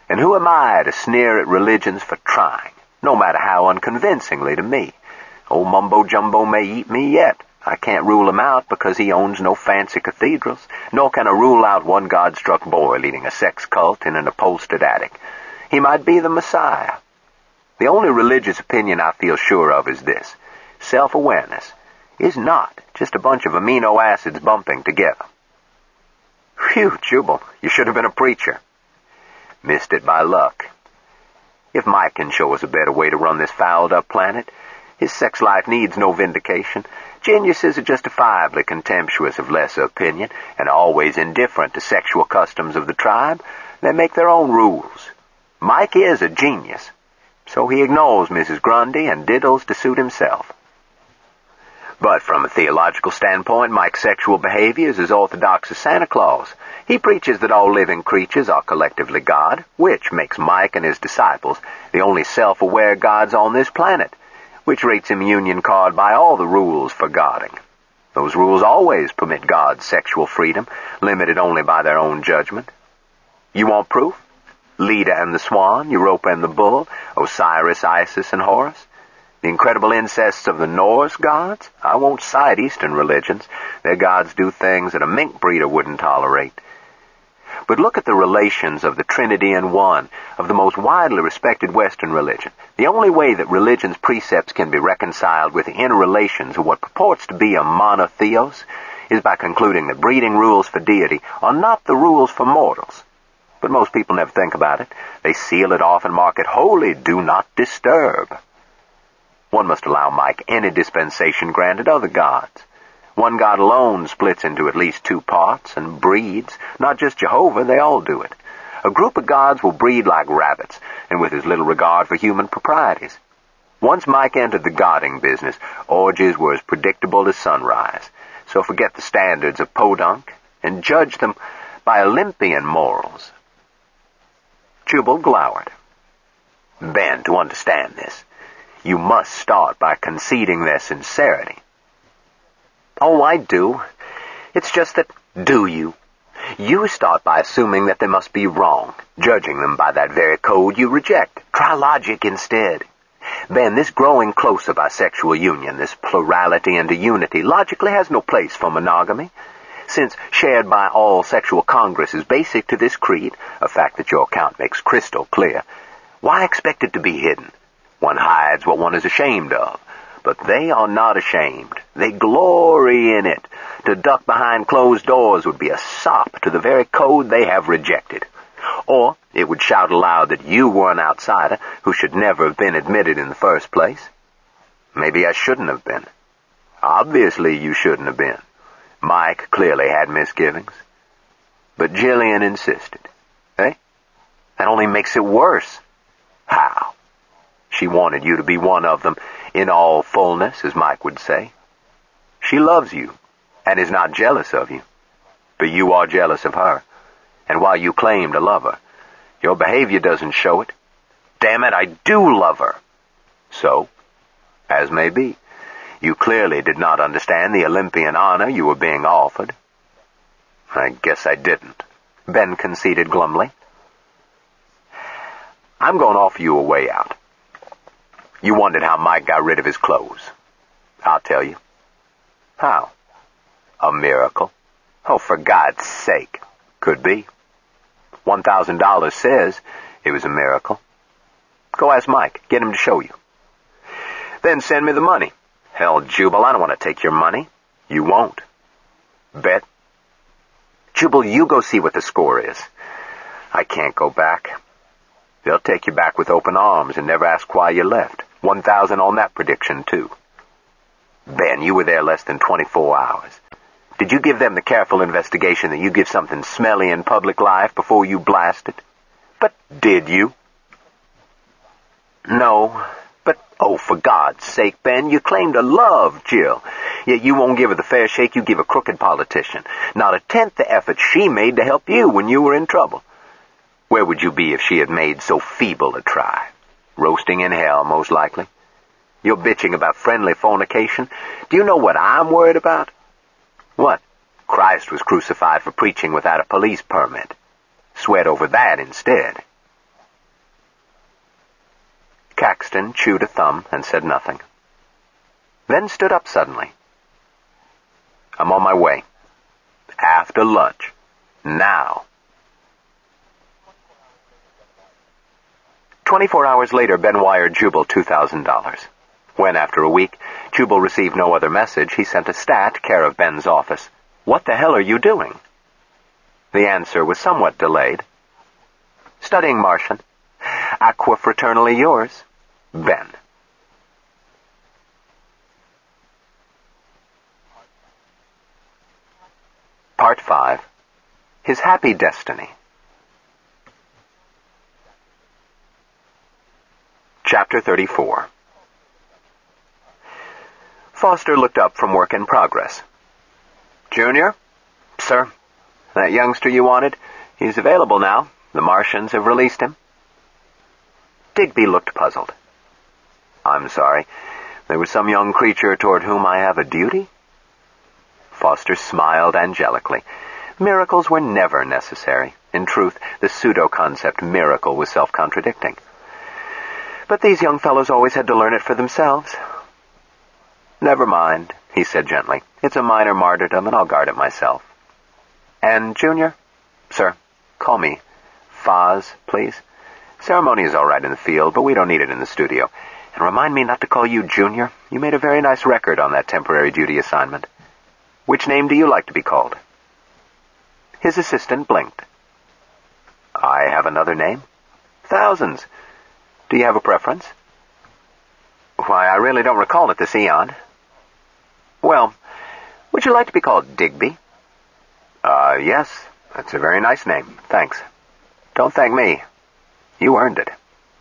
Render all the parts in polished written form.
And who am I to sneer at religions for trying, no matter how unconvincingly to me? Old Mumbo-Jumbo may eat me yet. I can't rule him out because he owns no fancy cathedrals, nor can I rule out one God-struck boy leading a sex cult in an upholstered attic. He might be the Messiah. The only religious opinion I feel sure of is this: self-awareness is not just a bunch of amino acids bumping together. Phew, Jubal, you should have been a preacher. Missed it by luck. If Mike can show us a better way to run this fouled-up planet, his sex life needs no vindication. Geniuses are justifiably contemptuous of lesser opinion and always indifferent to sexual customs of the tribe. They make their own rules. Mike is a genius, so he ignores Mrs. Grundy and diddles to suit himself. But from a theological standpoint, Mike's sexual behavior is as orthodox as Santa Claus. He preaches that all living creatures are collectively God, which makes Mike and his disciples the only self-aware gods on this planet, which rates him union card by all the rules for godding. Those rules always permit gods sexual freedom, limited only by their own judgment. You want proof? Leda and the Swan, Europa and the Bull, Osiris, Isis, and Horus. The incredible incests of the Norse gods? I won't cite Eastern religions. Their gods do things that a mink breeder wouldn't tolerate. But look at the relations of the Trinity in one, of the most widely respected Western religion. The only way that religion's precepts can be reconciled with the interrelations of what purports to be a monotheos is by concluding that breeding rules for deity are not the rules for mortals. But most people never think about it. They seal it off and mark it holy, do not disturb. One must allow Mike any dispensation granted other gods. One God alone splits into at least two parts and breeds. Not just Jehovah, they all do it. A group of gods will breed like rabbits, and with as little regard for human proprieties. Once Mike entered the godding business, orgies were as predictable as sunrise. So forget the standards of podunk and judge them by Olympian morals. Jubal glowered. Ben, to understand this, you must start by conceding their sincerity. Oh, I do. It's just that, do you? You start by assuming that they must be wrong, judging them by that very code you reject. Try logic instead. Ben, this growing closer by sexual union, this plurality into unity, logically has no place for monogamy. Since shared by all sexual congress is basic to this creed, a fact that your account makes crystal clear, why expect it to be hidden? One hides what one is ashamed of. But they are not ashamed. They glory in it. To duck behind closed doors would be a sop to the very code they have rejected. Or it would shout aloud that you were an outsider who should never have been admitted in the first place. Maybe I shouldn't have been. Obviously you shouldn't have been. Mike clearly had misgivings. But Jillian insisted. Eh? That only makes it worse. How? She wanted you to be one of them in all fullness, as Mike would say. She loves you and is not jealous of you. But you are jealous of her. And while you claim to love her, your behavior doesn't show it. Damn it, I do love her. So, as may be, you clearly did not understand the Olympian honor you were being offered. I guess I didn't, Ben conceded glumly. I'm going to offer you a way out. You wondered how Mike got rid of his clothes. I'll tell you. How? A miracle. Oh, for God's sake. Could be. $1,000 says it was a miracle. Go ask Mike. Get him to show you. Then send me the money. Hell, Jubal, I don't want to take your money. You won't. Bet. Jubal, you go see what the score is. I can't go back. They'll take you back with open arms and never ask why you left. 1,000 on that prediction, too. Ben, you were there less than 24 hours. Did you give them the careful investigation that you give something smelly in public life before you blast it? But did you? No. But, oh, for God's sake, Ben, you claim to love Jill. Yet you won't give her the fair shake you give a crooked politician. Not a tenth the effort she made to help you when you were in trouble. Where would you be if she had made so feeble a try? Roasting in hell, most likely. You're bitching about friendly fornication. Do you know what I'm worried about? What? Christ was crucified for preaching without a police permit. Sweat over that instead. Caxton chewed a thumb and said nothing. Then stood up suddenly. "I'm on my way. After lunch. Now." 24 hours later, Ben wired Jubal $2,000. When, after a week, Jubal received no other message, he sent a stat, care of Ben's office. "What the hell are you doing?" The answer was somewhat delayed. "Studying Martian. Aqua fraternally yours, Ben." Part 5. His Happy Destiny. Chapter 34. Foster looked up from work in progress. "Junior?" "Sir?" "That youngster you wanted? He's available now. The Martians have released him." Digby looked puzzled. "I'm sorry. There was some young creature toward whom I have a duty?" Foster smiled angelically. Miracles were never necessary. In truth, the pseudo-concept miracle was self-contradicting. But these young fellows always had to learn it for themselves. "Never mind," he said gently. "It's a minor martyrdom, and I'll guard it myself." "And Junior?" "Sir?" "Call me Foz, please. Ceremony is all right in the field, but we don't need it in the studio. And remind me not to call you Junior. You made a very nice record on that temporary duty assignment. Which name do you like to be called?" His assistant blinked. "I have another name?" "Thousands. Do you have a preference?" "Why, I really don't recall it this eon." "Well, would you like to be called Digby?" Yes. That's a very nice name. Thanks. Don't thank me. You earned it."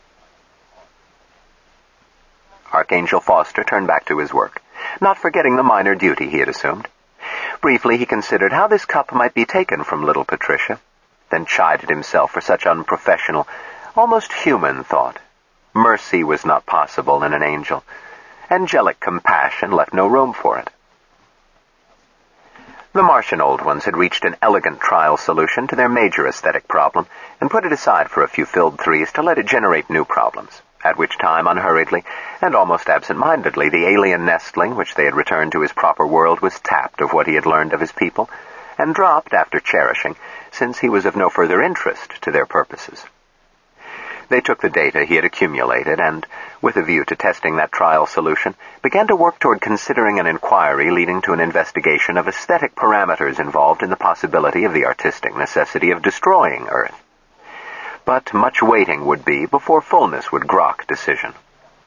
Archangel Foster turned back to his work, not forgetting the minor duty he had assumed. Briefly, he considered how this cup might be taken from little Patricia, then chided himself for such unprofessional, almost human thought. Mercy was not possible in an angel. Angelic compassion left no room for it. The Martian Old Ones had reached an elegant trial solution to their major aesthetic problem and put it aside for a few filled threes to let it generate new problems, at which time, unhurriedly and almost absent-mindedly, the alien nestling which they had returned to his proper world was tapped of what he had learned of his people, and dropped after cherishing, since he was of no further interest to their purposes. They took the data he had accumulated and, with a view to testing that trial solution, began to work toward considering an inquiry leading to an investigation of aesthetic parameters involved in the possibility of the artistic necessity of destroying Earth. But much waiting would be before fullness would grok decision.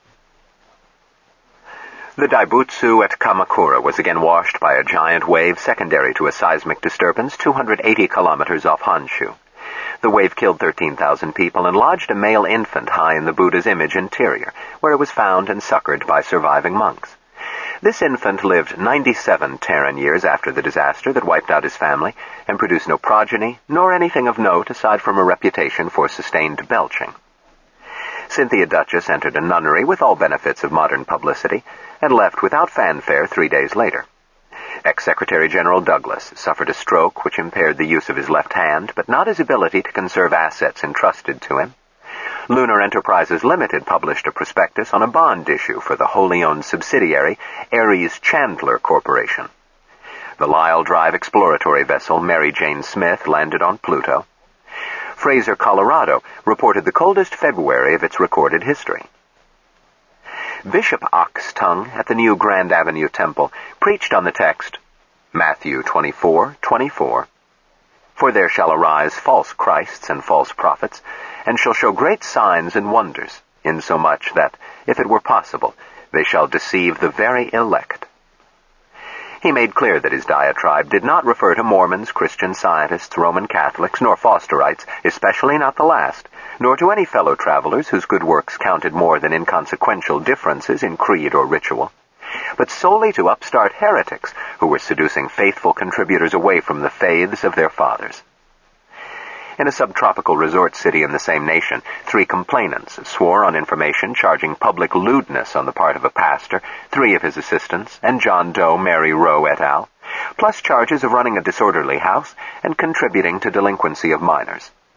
The Daibutsu at Kamakura was again washed by a giant wave secondary to a seismic disturbance 280 kilometers off Honshu. The wave killed 13,000 people and lodged a male infant high in the Buddha's image interior, where it was found and succored by surviving monks. This infant lived 97 Terran years after the disaster that wiped out his family, and produced no progeny, nor anything of note aside from a reputation for sustained belching. Cynthia Duchess entered a nunnery with all benefits of modern publicity, and left without fanfare 3 days later. Ex-Secretary General Douglas suffered a stroke which impaired the use of his left hand, but not his ability to conserve assets entrusted to him. Lunar Enterprises Limited published a prospectus on a bond issue for the wholly-owned subsidiary Ares Chandler Corporation. The Lyle Drive exploratory vessel Mary Jane Smith landed on Pluto. Fraser, Colorado, reported the coldest February of its recorded history. Bishop Oxtongue at the new Grand Avenue Temple preached on the text, Matthew 24:24, "For there shall arise false Christs and false prophets, and shall show great signs and wonders, insomuch that, if it were possible, they shall deceive the very elect." He made clear that his diatribe did not refer to Mormons, Christian Scientists, Roman Catholics, nor Fosterites, especially not the last, nor to any fellow travelers whose good works counted more than inconsequential differences in creed or ritual, but solely to upstart heretics who were seducing faithful contributors away from the faiths of their fathers. In a subtropical resort city in the same nation, 3 complainants swore on information charging public lewdness on the part of a pastor, 3 of his assistants, and John Doe Mary Rowe et al., plus charges of running a disorderly house and contributing to delinquency of minors.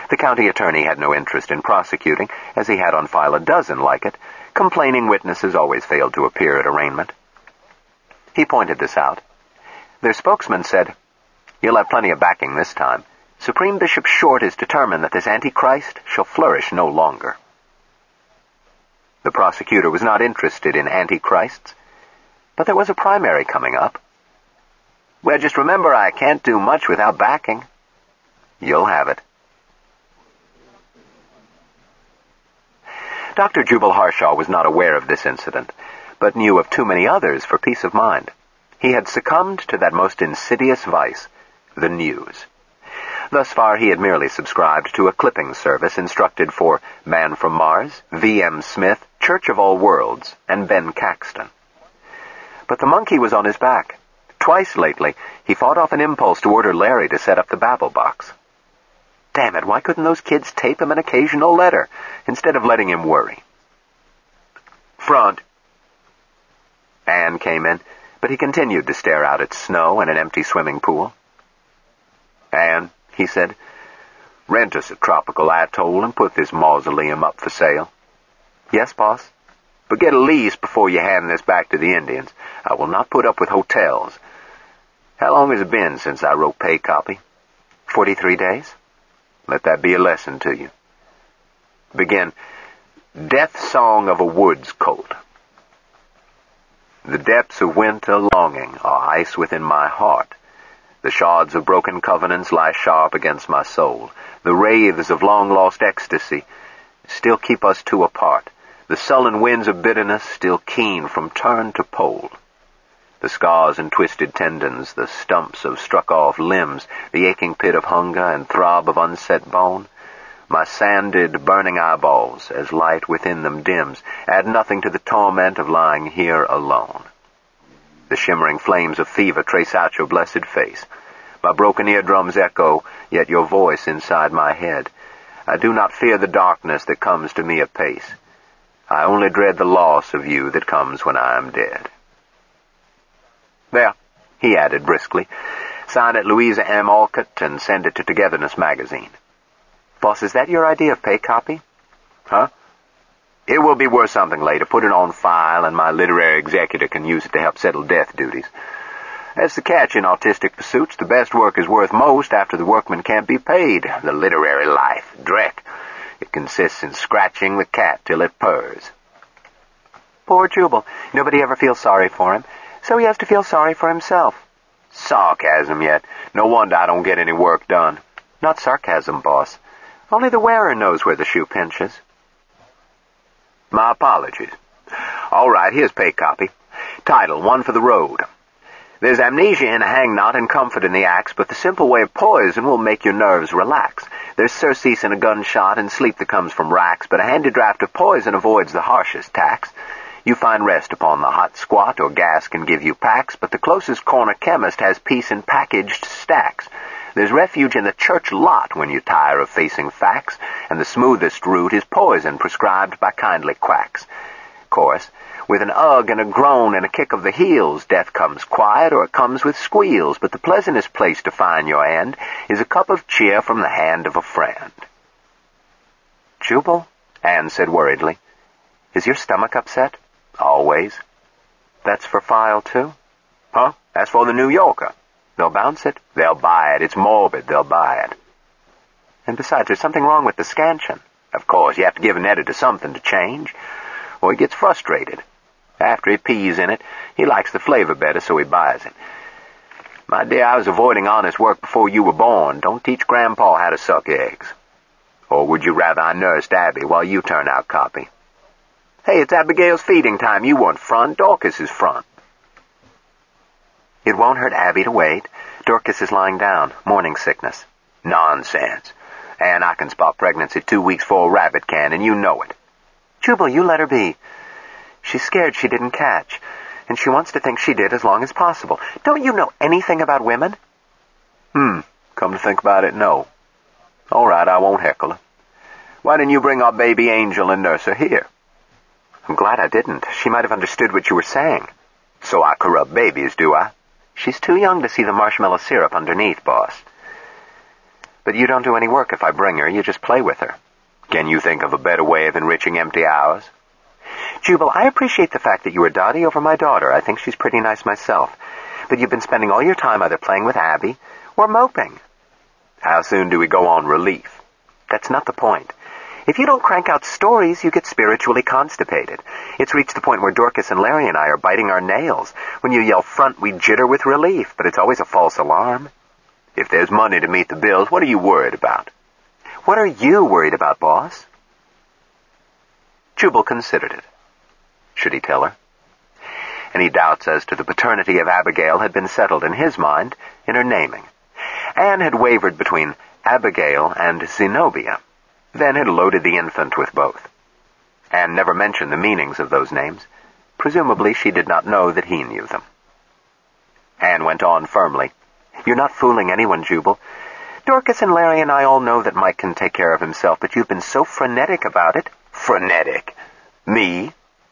The county attorney had no interest in prosecuting, as he had on file a dozen like it. Complaining witnesses always failed to appear at arraignment. He pointed this out. Their spokesman said, "You'll have plenty of backing this time. Supreme Bishop Short is determined that this Antichrist shall flourish no longer." The prosecutor was not interested in Antichrists, but there was a primary coming up. "Well, just remember, I can't do much without backing." "You'll have it." Dr. Jubal Harshaw was not aware of this incident, but knew of too many others for peace of mind. He had succumbed to that most insidious vice, the news. Thus far he had merely subscribed to a clipping service instructed for Man from Mars, V.M. Smith, Church of All Worlds, and Ben Caxton. But the monkey was on his back. Twice lately, he fought off an impulse to order Larry to set up the babble box. Damn it, why couldn't those kids tape him an occasional letter, instead of letting him worry? "Front." Anne came in, but he continued to stare out at snow and an empty swimming pool. "Anne," he said, "rent us a tropical atoll and put this mausoleum up for sale." "Yes, boss." "But get a lease before you hand this back to the Indians. I will not put up with hotels. How long has it been since I wrote pay copy?" 43 days. "Let that be a lesson to you. Begin, Death Song of a Woods Colt. The depths of winter longing are ice within my heart. The shards of broken covenants lie sharp against my soul. The wraiths of long-lost ecstasy still keep us two apart. The sullen winds of bitterness still keen from turn to pole. The scars and twisted tendons, the stumps of struck-off limbs, the aching pit of hunger and throb of unset bone, my sanded, burning eyeballs, as light within them dims, add nothing to the torment of lying here alone. The shimmering flames of fever trace out your blessed face. My broken eardrums echo, yet your voice inside my head. I do not fear the darkness that comes to me apace. I only dread the loss of you that comes when I am dead. There," he added briskly. "Sign it Louisa M. Alcott and send it to Togetherness magazine." "Boss, is that your idea of pay copy?" "Huh? It will be worth something later. Put it on file, and my literary executor can use it to help settle death duties. That's the catch in artistic pursuits. The best work is worth most after the workman can't be paid. The literary life, dreck. It consists in scratching the cat till it purrs." "Poor Jubal. Nobody ever feels sorry for him, so he has to feel sorry for himself." "Sarcasm yet. No wonder I don't get any work done." "Not sarcasm, boss. Only the wearer knows where the shoe pinches." "My apologies. All right, here's pay copy. Title, One for the Road. There's amnesia in a hangknot and comfort in the axe, but the simple way of poison will make your nerves relax. There's surcease in a gunshot and sleep that comes from racks, but a handy draft of poison avoids the harshest tax. You find rest upon the hot squat, or gas can give you packs, but the closest corner chemist has peace in packaged stacks. There's refuge in the church lot when you tire of facing facts, and the smoothest route is poison prescribed by kindly quacks. Chorus, with an ugh and a groan and a kick of the heels, death comes quiet or it comes with squeals, but the pleasantest place to find your end is a cup of cheer from the hand of a friend." "Jubal," Anne said worriedly, "is your stomach upset?" "Always." "That's for file, too?" "Huh? That's for the New Yorker." "They'll bounce it?" "They'll buy it. It's morbid. They'll buy it." "And besides, there's something wrong with the scansion." "Of course, you have to give an editor something to change, or he gets frustrated. After he pees in it, he likes the flavor better, so he buys it. My dear, I was avoiding honest work before you were born. Don't teach Grandpa how to suck eggs. Or would you rather I nursed Abby while you turn out copy? Hey, it's Abigail's feeding time. You want front. Dorcas is front." "It won't hurt Abby to wait. Dorcas is lying down. Morning sickness." "Nonsense. And I can spot pregnancy 2 weeks before a rabbit can, and you know it." "Jubal, you let her be. She's scared she didn't catch, and she wants to think she did as long as possible. Don't you know anything about women?" Come to think about it, no. All right, I won't heckle her. Why didn't you bring our baby angel and nurse her here?" "I'm glad I didn't. She might have understood what you were saying." "So I corrupt babies, do I?" "She's too young to see the marshmallow syrup underneath, boss." But you don't do any work if I bring her. You just play with her. Can you think of a better way of enriching empty hours? Jubal, I appreciate the fact that you were Dottie over my daughter. I think she's pretty nice myself. But you've been spending all your time either playing with Abby or moping. How soon do we go on relief? That's not the point. If you don't crank out stories, you get spiritually constipated. It's reached the point where Dorcas and Larry and I are biting our nails. When you yell front, we jitter with relief, but it's always a false alarm. If there's money to meet the bills, what are you worried about? What are you worried about, boss? Jubal considered it. Should he tell her? Any doubts as to the paternity of Abigail had been settled in his mind in her naming. Anne had wavered between Abigail and Zenobia, then had loaded the infant with both. Anne never mentioned the meanings of those names. Presumably she did not know that he knew them. Anne went on firmly. You're not fooling anyone, Jubal. Dorcas and Larry and I all know that Mike can take care of himself, but you've been so frenetic about it. Frenetic? Me?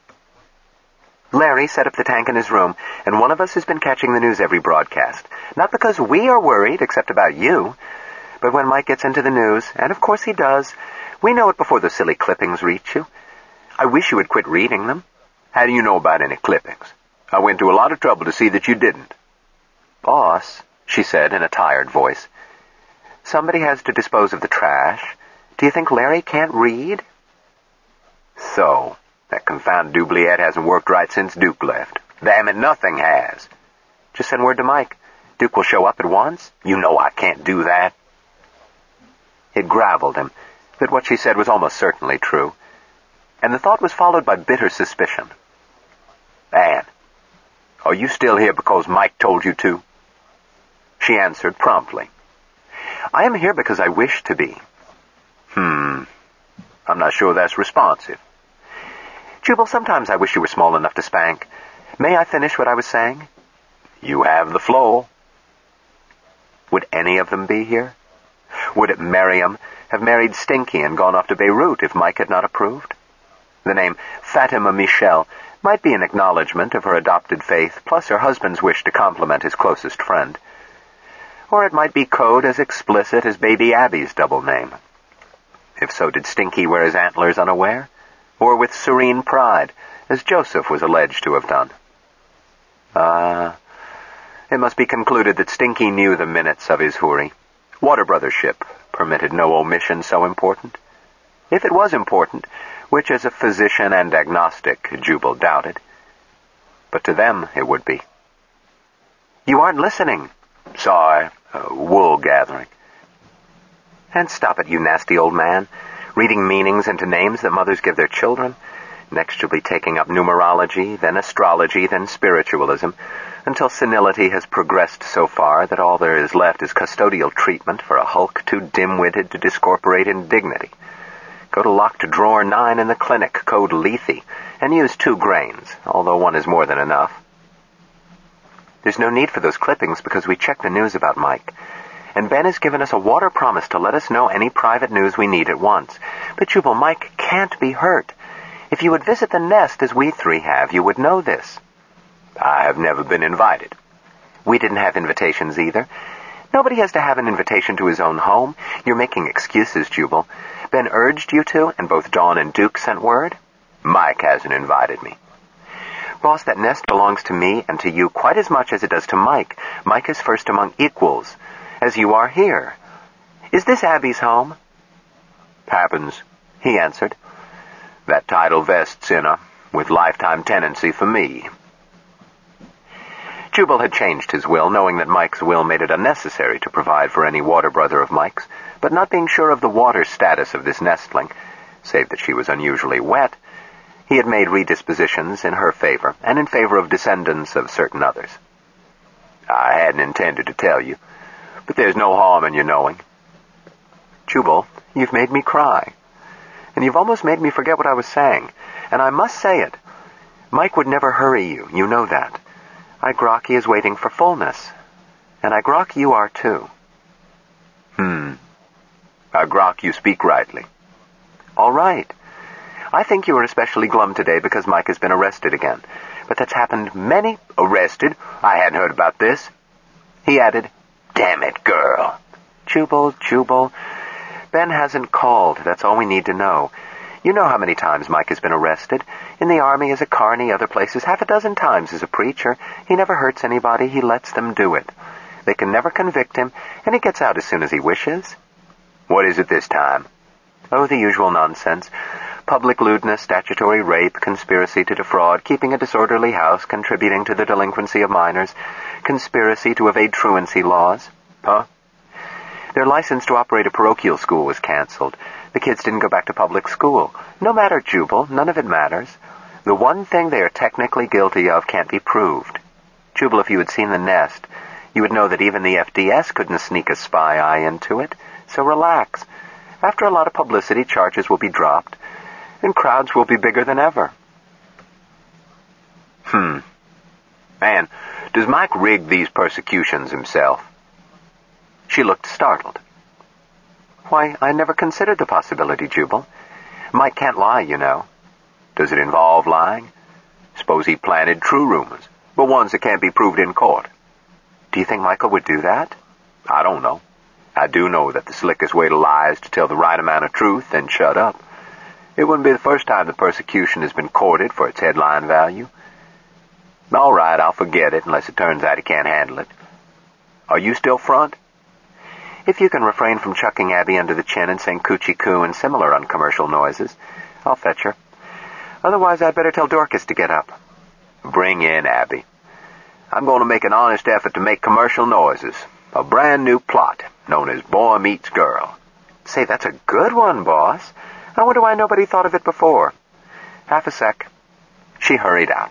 Larry set up the tank in his room, and one of us has been catching the news every broadcast. Not because we are worried, except about you, but when Mike gets into the news, and of course he does, we know it before the silly clippings reach you. I wish you would quit reading them. How do you know about any clippings? I went to a lot of trouble to see that you didn't. Boss, she said in a tired voice, somebody has to dispose of the trash. Do you think Larry can't read? So, that confounded Dubliette hasn't worked right since Duke left. Damn it, nothing has. Just send word to Mike. Duke will show up at once. You know I can't do that. It graveled him that what she said was almost certainly true, and the thought was followed by bitter suspicion. Anne, are you still here because Mike told you to? She answered promptly. I am here because I wish to be. I'm not sure that's responsive. Jubal, sometimes I wish you were small enough to spank. May I finish what I was saying? You have the floor. Would any of them be here? Would Miriam have married Stinky and gone off to Beirut if Mike had not approved? The name Fatima Michel might be an acknowledgement of her adopted faith, plus her husband's wish to compliment his closest friend. Or it might be code as explicit as baby Abby's double name. If so, did Stinky wear his antlers unaware? Or with serene pride, as Joseph was alleged to have done? It must be concluded that Stinky knew the minutes of his houri. Water brothership permitted no omission so important. If it was important, which as a physician and agnostic Jubal doubted, but to them it would be. You aren't listening. Sorry, wool gathering. And stop it, you nasty old man. Reading meanings into names that mothers give their children. Next you'll be taking up numerology, then astrology, then spiritualism, until senility has progressed so far that all there is left is custodial treatment for a hulk too dim-witted to discorporate in dignity. Go to locked drawer 9 in the clinic, code Lethe, and use 2 grains, although 1 is more than enough. There's no need for those clippings because we checked the news about Mike. And Ben has given us a water promise to let us know any private news we need at once. But Jubal, Mike can't be hurt. If you would visit the nest as we 3 have, you would know this. I have never been invited. We didn't have invitations either. Nobody has to have an invitation to his own home. You're making excuses, Jubal. Ben urged you to, and both Dawn and Duke sent word. Mike hasn't invited me. Boss, that nest belongs to me and to you quite as much as it does to Mike. Mike is first among equals, as you are here. Is this Abby's home? Happens, he answered. That title vests in her, with lifetime tenancy for me. Jubal had changed his will, knowing that Mike's will made it unnecessary to provide for any water brother of Mike's, but not being sure of the water status of this nestling, save that she was unusually wet, he had made redispositions in her favor, and in favor of descendants of certain others. I hadn't intended to tell you, but there's no harm in your knowing. Jubal, you've made me cry, and you've almost made me forget what I was saying, and I must say it. Mike would never hurry you, you know that. I grok he is waiting for fullness, and I grok you are too. I grok you speak rightly. All right. I think you are especially glum today because Mike has been arrested again, but that's happened many... Arrested? I hadn't heard about this. He added, Damn it, girl. Jubal. Ben hasn't called. That's all we need to know. You know how many times Mike has been arrested. In the Army, as a carny, other places, 6 times as a preacher. He never hurts anybody. He lets them do it. They can never convict him, and he gets out as soon as he wishes. What is it this time? Oh, the usual nonsense. Public lewdness, statutory rape, conspiracy to defraud, keeping a disorderly house, contributing to the delinquency of minors, conspiracy to evade truancy laws. Huh? Their license to operate a parochial school was canceled. The kids didn't go back to public school. No matter, Jubal. None of it matters. The one thing they are technically guilty of can't be proved. Jubal, if you had seen the nest, you would know that even the FDS couldn't sneak a spy eye into it. So relax. After a lot of publicity, charges will be dropped, and crowds will be bigger than ever. Man, does Mike rig these persecutions himself? She looked startled. Why, I never considered the possibility, Jubal. Mike can't lie, you know. Does it involve lying? Suppose he planted true rumors, but ones that can't be proved in court. Do you think Michael would do that? I don't know. I do know that the slickest way to lie is to tell the right amount of truth and shut up. It wouldn't be the first time the persecution has been courted for its headline value. All right, I'll forget it unless it turns out he can't handle it. Are you still front? If you can refrain from chucking Abby under the chin and saying coochie coo and similar uncommercial noises, I'll fetch her. Otherwise, I'd better tell Dorcas to get up. Bring in Abby. I'm going to make an honest effort to make commercial noises. A brand new plot, known as Boy Meets Girl. Say, that's a good one, boss. I wonder why nobody thought of it before. Half a sec. She hurried out.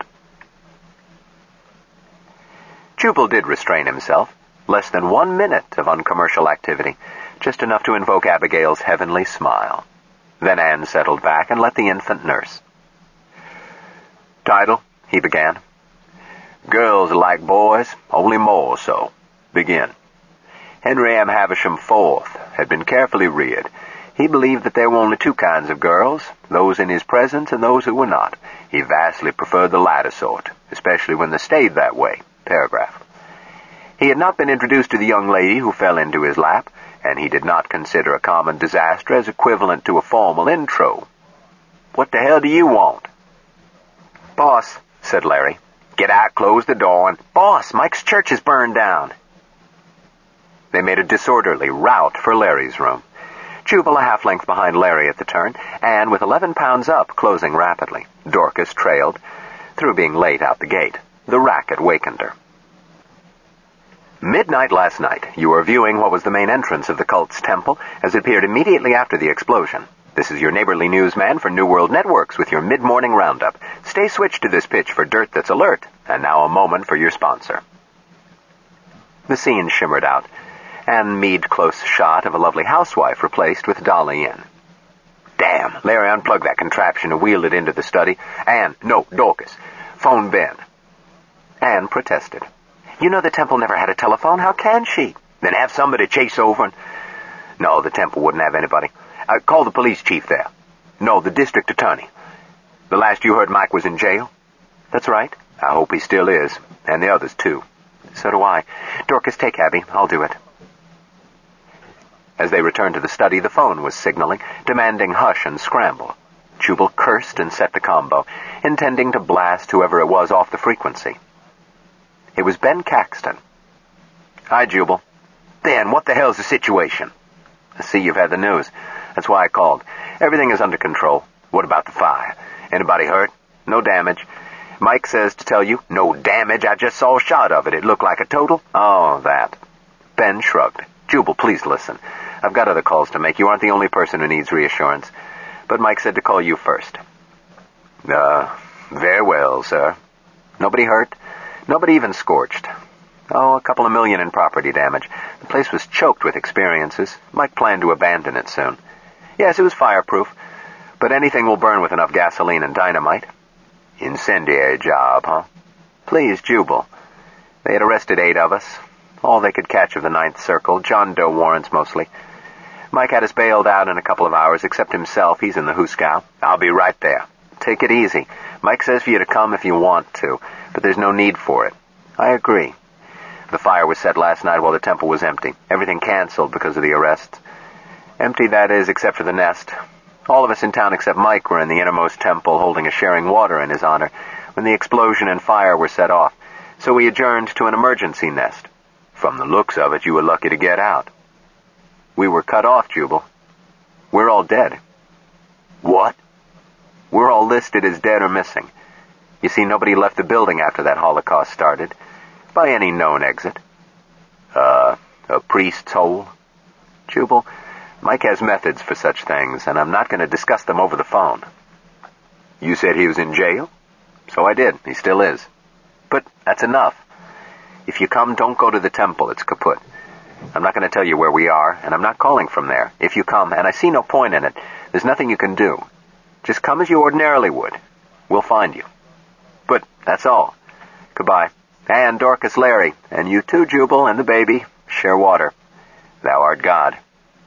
Jubal did restrain himself. Less than 1 minute of uncommercial activity, just enough to invoke Abigail's heavenly smile. Then Anne settled back and let the infant nurse. Title, he began. Girls are like boys, only more so. Begin. Henry M. Havisham IV had been carefully reared. He believed that there were only 2 kinds of girls, those in his presence and those who were not. He vastly preferred the latter sort, especially when they stayed that way. Paragraph. He had not been introduced to the young lady who fell into his lap, and he did not consider a common disaster as equivalent to a formal intro. What the hell do you want? Boss, said Larry. Get out, close the door, and... Boss, Mike's church is burned down. They made a disorderly rout for Larry's room. Jubal a half-length behind Larry at the turn, and with 11 pounds up, closing rapidly. Dorcas trailed, through being late out the gate. The racket wakened her. Midnight last night, you were viewing what was the main entrance of the cult's temple, as it appeared immediately after the explosion. This is your neighborly newsman for New World Networks with your mid-morning roundup. Stay switched to this pitch for dirt that's alert. And now a moment for your sponsor. The scene shimmered out. Anne Meade close shot of a lovely housewife replaced with Dolly Inn. Damn, Larry, unplug that contraption and wheel it into the study. Anne, no, Dorcas. Phone Ben. Anne protested. You know the temple never had a telephone. How can she? Then have somebody chase over and... No, the temple wouldn't have anybody. Call the police chief there. No, the district attorney. The last you heard, Mike was in jail? That's right. I hope he still is. And the others, too. So do I. Dorcas, take Abby. I'll do it. As they returned to the study, the phone was signaling, demanding hush and scramble. Jubal cursed and set the combo, intending to blast whoever it was off the frequency. It was Ben Caxton. Hi, Jubal. Ben, what the hell's the situation? I see you've had the news. That's why I called. Everything is under control. What about the fire? Anybody hurt? No damage. Mike says to tell you, no damage. I just saw a shot of it. It looked like a total. Oh, that. Ben shrugged. Jubal, please listen. I've got other calls to make. You aren't the only person who needs reassurance. But Mike said to call you first. Very well, sir. Nobody hurt? Nobody even scorched. Oh, a couple of million in property damage. The place was choked with experiences. Mike planned to abandon it soon. Yes, it was fireproof, but anything will burn with enough gasoline and dynamite. Incendiary job, huh? Please, Jubal. They had arrested 8 of us. All they could catch of the Ninth Circle, John Doe warrants mostly. Mike had us bailed out in a couple of hours, except himself. He's in the Hooskow. I'll be right there. Take it easy. Mike says for you to come if you want to, but there's no need for it. I agree. The fire was set last night while the temple was empty. Everything canceled because of the arrests. Empty, that is, except for the nest. All of us in town except Mike were in the innermost temple holding a sharing water in his honor when the explosion and fire were set off, so we adjourned to an emergency nest. From the looks of it, you were lucky to get out. We were cut off, Jubal. We're all dead. What? We're all listed as dead or missing. You see, nobody left the building after that Holocaust started, by any known exit. A priest's hole? Jubal, Mike has methods for such things, and I'm not going to discuss them over the phone. You said he was in jail? So I did. He still is. But that's enough. If you come, don't go to the temple. It's kaput. I'm not going to tell you where we are, and I'm not calling from there. If you come, and I see no point in it, there's nothing you can do. Just come as you ordinarily would. We'll find you. But that's all. Goodbye. And Dorcas, Larry, and you too, Jubal, and the baby, share water. Thou art God.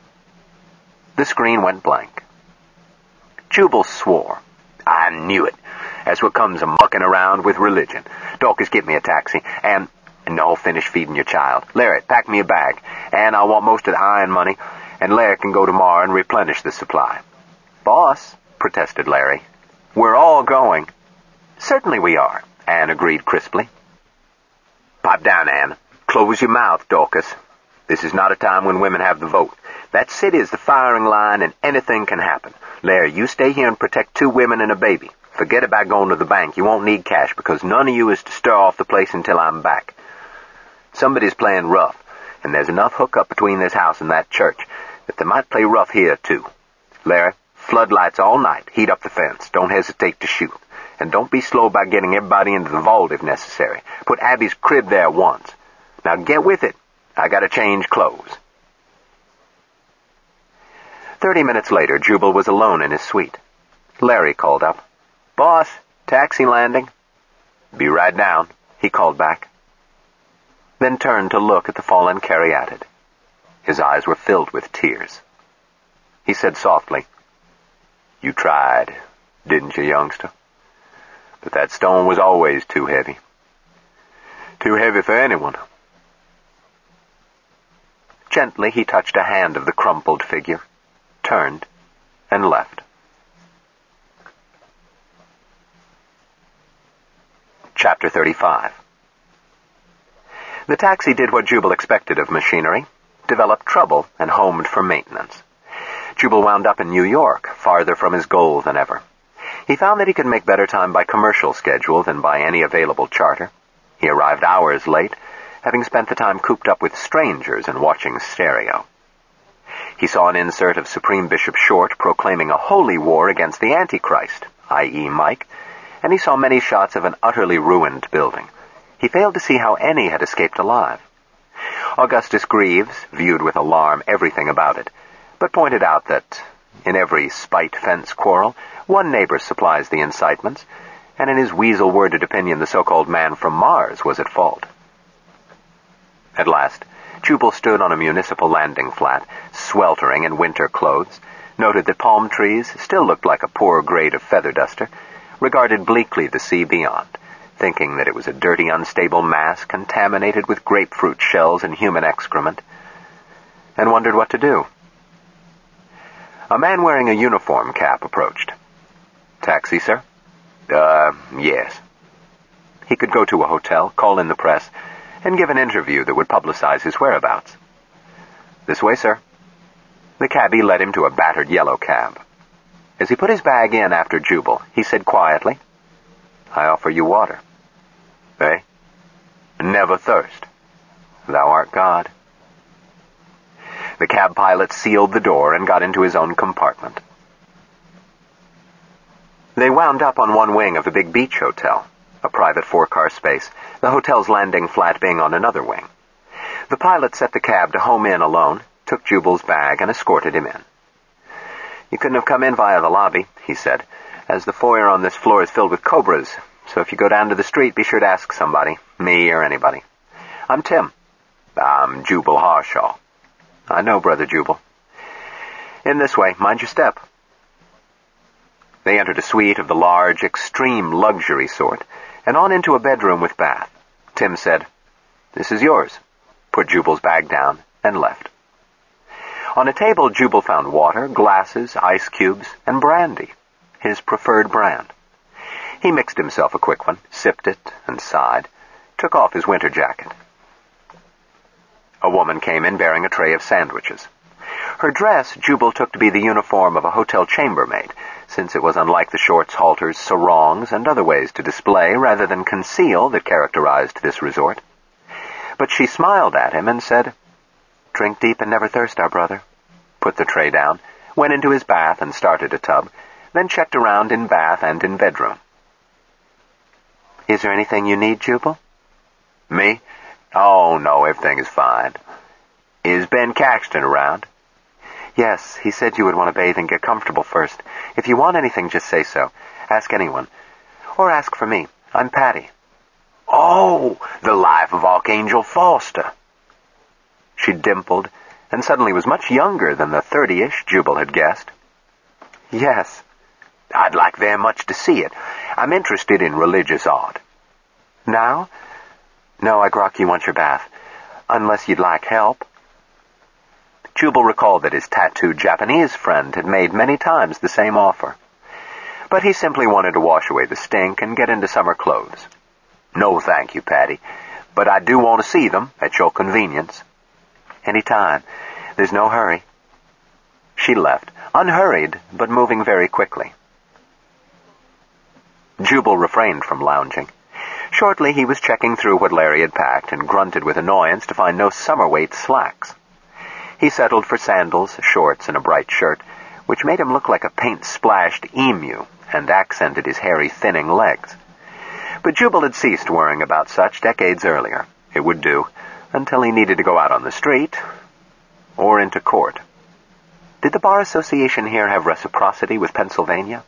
The screen went blank. Jubal swore. I knew it. That's what comes of mucking around with religion. Dorcas, get me a taxi, and no, finish feeding your child. Larry, pack me a bag, and I want most of the iron money, and Larry can go tomorrow and replenish the supply. Boss, protested Larry, we're all going. Certainly we are, Anne agreed crisply. Pipe down, Anne. Close your mouth, Dorcas. This is not a time when women have the vote. That city is the firing line, and anything can happen. Larry, you stay here and protect 2 women and a baby. Forget about going to the bank. You won't need cash, because none of you is to stir off the place until I'm back. Somebody's playing rough, and there's enough hookup between this house and that church that they might play rough here, too. Larry, floodlights all night. Heat up the fence. Don't hesitate to shoot. And don't be slow about getting everybody into the vault if necessary. Put Abby's crib there once. Now get with it. I gotta change clothes. 30 minutes later, Jubal was alone in his suite. Larry called up. Boss, taxi landing. Be right down, he called back. Then turned to look at the fallen caryatid. His eyes were filled with tears. He said softly, You tried, didn't you, youngster? But that stone was always too heavy. Too heavy for anyone. Gently he touched a hand of the crumpled figure, turned, and left. Chapter 35. The taxi did what Jubal expected of machinery, developed trouble, and homed for maintenance. Jubal wound up in New York, farther from his goal than ever. He found that he could make better time by commercial schedule than by any available charter. He arrived hours late, having spent the time cooped up with strangers and watching stereo. He saw an insert of Supreme Bishop Short proclaiming a holy war against the Antichrist, i.e. Mike, and he saw many shots of an utterly ruined building. He failed to see how any had escaped alive. Augustus Greaves viewed with alarm everything about it, but pointed out that in every spite-fence quarrel, one neighbor supplies the incitements, and in his weasel-worded opinion the so-called man from Mars was at fault. At last, Jubal stood on a municipal landing flat, sweltering in winter clothes, noted that palm trees still looked like a poor grade of feather duster, regarded bleakly the sea beyond, thinking that it was a dirty, unstable mass contaminated with grapefruit shells and human excrement, and wondered what to do. A man wearing a uniform cap approached. Taxi, sir? Yes. He could go to a hotel, call in the press, and give an interview that would publicize his whereabouts. This way, sir. The cabbie led him to a battered yellow cab. As he put his bag in after Jubal, he said quietly, I offer you water. Eh? Never thirst. Thou art God. The cab pilot sealed the door and got into his own compartment. They wound up on one wing of the big beach hotel, a private 4-car space, the hotel's landing flat being on another wing. The pilot set the cab to home in alone, took Jubal's bag, and escorted him in. You couldn't have come in via the lobby, he said, as the foyer on this floor is filled with cobras, so if you go down to the street, be sure to ask somebody, me or anybody. I'm Tim. I'm Jubal Harshaw. I know, Brother Jubal. In this way, mind your step. They entered a suite of the large, extreme luxury sort, and on into a bedroom with bath. Tim said, This is yours," put Jubal's bag down, and left. On a table, Jubal found water, glasses, ice cubes, and brandy, his preferred brand. He mixed himself a quick one, sipped it, and sighed, took off his winter jacket. A woman came in bearing a tray of sandwiches. Her dress Jubal took to be the uniform of a hotel chambermaid, since it was unlike the shorts, halters, sarongs, and other ways to display rather than conceal that characterized this resort. But she smiled at him and said, "Drink deep and never thirst, our brother," put the tray down, went into his bath and started a tub, then checked around in bath and in bedroom. "Is there anything you need, Jubal?" "Me? Oh, no, everything is fine. Is Ben Caxton around?" "Yes, he said you would want to bathe and get comfortable first. If you want anything, just say so. Ask anyone. Or ask for me. I'm Patty." "Oh, the life of Archangel Foster." She dimpled, and suddenly was much younger than the 30-ish Jubal had guessed. "Yes." "I'd like very much to see it. I'm interested in religious art." "Now?" "No, I grok you want your bath. Unless you'd like help." Jubal recalled that his tattooed Japanese friend had made many times the same offer. But he simply wanted to wash away the stink and get into summer clothes. "No, thank you, Patty. But I do want to see them, at your convenience." "Any time. There's no hurry." She left, unhurried, but moving very quickly. Jubal refrained from lounging. Shortly he was checking through what Larry had packed and grunted with annoyance to find no summer-weight slacks. He settled for sandals, shorts, and a bright shirt, which made him look like a paint-splashed emu and accented his hairy, thinning legs. But Jubal had ceased worrying about such decades earlier. It would do, until he needed to go out on the street or into court. Did the Bar Association here have reciprocity with Pennsylvania?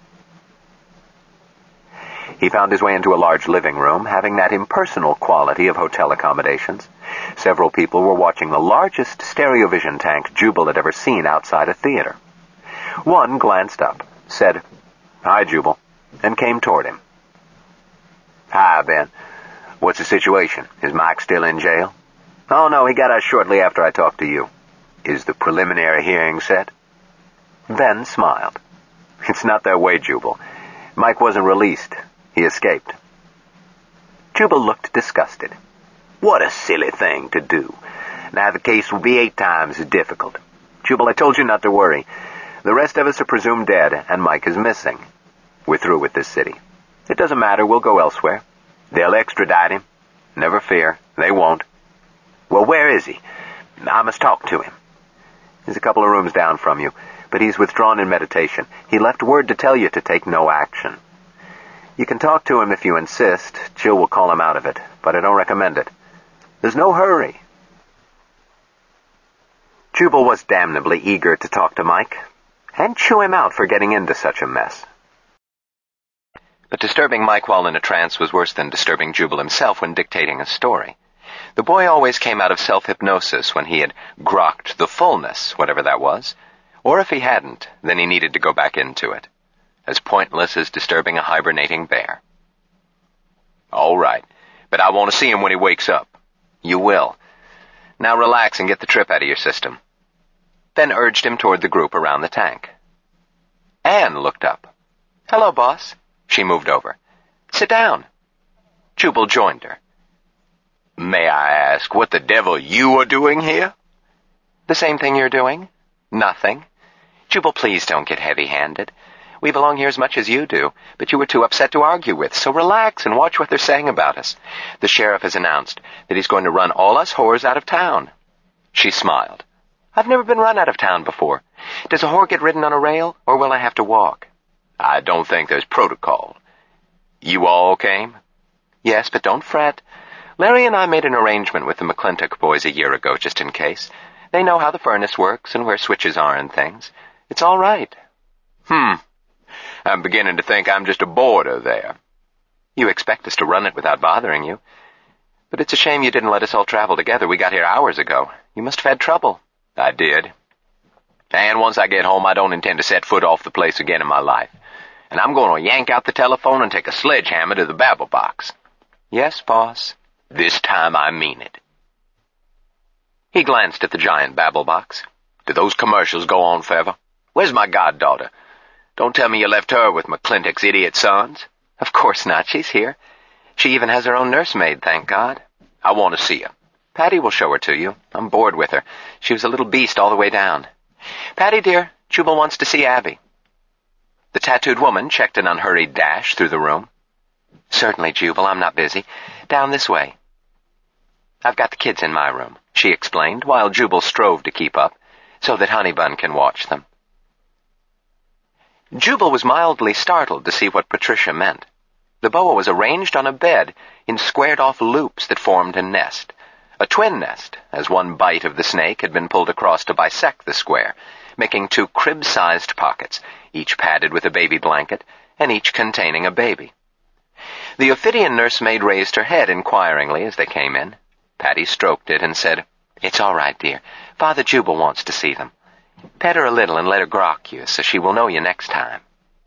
He found his way into a large living room, having that impersonal quality of hotel accommodations. Several people were watching the largest stereovision tank Jubal had ever seen outside a theater. One glanced up, said, "Hi, Jubal," and came toward him. "Hi, Ben. What's the situation? Is Mike still in jail?" "Oh, no, he got out shortly after I talked to you." "Is the preliminary hearing set?" Ben smiled. "It's not that way, Jubal. Mike wasn't released. He escaped." Jubal looked disgusted. "What a silly thing to do. Now the case will be 8 times as difficult. Jubal, I told you not to worry. The rest of us are presumed dead, and Mike is missing. We're through with this city. It doesn't matter, we'll go elsewhere. They'll extradite him. Never fear, they won't." "Well, where is he? I must talk to him." "He's a couple of rooms down from you, but he's withdrawn in meditation. He left word to tell you to take no action. You can talk to him if you insist. Jill will call him out of it, but I don't recommend it. There's no hurry." Jubal was damnably eager to talk to Mike, and chew him out for getting into such a mess. But disturbing Mike while in a trance was worse than disturbing Jubal himself when dictating a story. The boy always came out of self-hypnosis when he had grokked the fullness, whatever that was, or if he hadn't, then he needed to go back into it. As pointless as disturbing a hibernating bear. "All right, but I want to see him when he wakes up." "You will. Now relax and get the trip out of your system." Then urged him toward the group around the tank. Anne looked up. "Hello, boss." She moved over. "Sit down." Jubal joined her. "May I ask what the devil you are doing here?" "The same thing you're doing. Nothing. Jubal, please don't get heavy-handed. We belong here as much as you do, but you were too upset to argue with, so relax and watch what they're saying about us. The sheriff has announced that he's going to run all us whores out of town." She smiled. "I've never been run out of town before. Does a whore get ridden on a rail, or will I have to walk?" "I don't think there's protocol. You all came?" "Yes, but don't fret. Larry and I made an arrangement with the McClintock boys a year ago, just in case. They know how the furnace works and where switches are and things. It's all right." I'm beginning to think I'm just a boarder there." "You expect us to run it without bothering you. But it's a shame you didn't let us all travel together. We got here hours ago. You must have had trouble." "I did. And once I get home, I don't intend to set foot off the place again in my life. And I'm going to yank out the telephone and take a sledgehammer to the babble box." "Yes, boss." "This time I mean it. He glanced at the giant babble box. Do those commercials go on forever? Where's my goddaughter? Don't tell me you left her with McClintock's idiot sons. Of course not. She's here. She even has her own nursemaid, thank God. I want to see her. Patty will show her to you. I'm bored with her. She was a little beast all the way down. Patty, dear, Jubal wants to see Abby. The tattooed woman checked an unhurried dash through the room. Certainly, Jubal, I'm not busy. Down this way. I've got the kids in my room, she explained, while Jubal strove to keep up, so that Honeybun can watch them. Jubal was mildly startled to see what Patricia meant. The boa was arranged on a bed in squared-off loops that formed a nest. A twin nest, as one bite of the snake had been pulled across to bisect the square, making 2 crib-sized pockets, each padded with a baby blanket, and each containing a baby. The Ophidian nursemaid raised her head inquiringly as they came in. Patty stroked it and said, It's all right, dear. Father Jubal wants to see them. Pet her a little and let her grok you, so she will know you next time.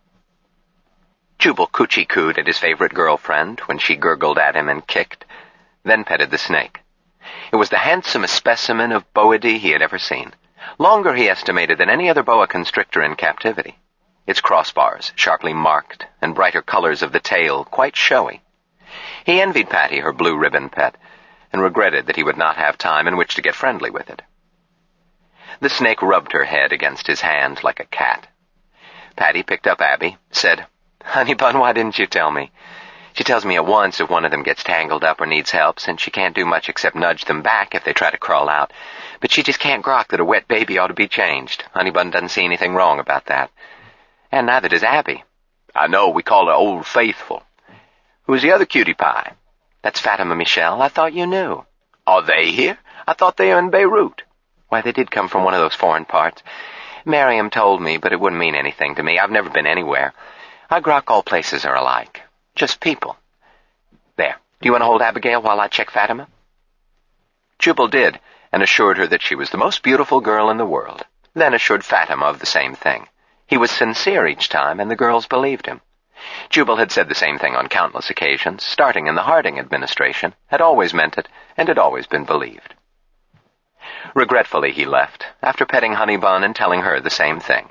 Jubal coochie-cooed at his favorite girlfriend when she gurgled at him and kicked, then petted the snake. It was the handsomest specimen of boidae he had ever seen. Longer, he estimated, than any other boa constrictor in captivity. Its crossbars, sharply marked, and brighter colors of the tail quite showy. He envied Patty her blue ribbon pet, and regretted that he would not have time in which to get friendly with it. The snake rubbed her head against his hand like a cat. Patty picked up Abby, said, Honeybun, why didn't you tell me? She tells me at once if one of them gets tangled up or needs help, since she can't do much except nudge them back if they try to crawl out. But she just can't grok that a wet baby ought to be changed. Honeybun doesn't see anything wrong about that. And neither does Abby. I know, we call her Old Faithful. Who's the other cutie pie? That's Fatima Michelle. I thought you knew. Are they here? I thought they were in Beirut. Why, they did come from one of those foreign parts. Miriam told me, but it wouldn't mean anything to me. I've never been anywhere. I grok all places are alike. Just people. There. Do you want to hold Abigail while I check Fatima? Jubal did, and assured her that she was the most beautiful girl in the world, then assured Fatima of the same thing. He was sincere each time, and the girls believed him. Jubal had said the same thing on countless occasions, starting in the Harding administration, had always meant it, and had always been believed. Regretfully he left, after petting Honeybun and telling her the same thing.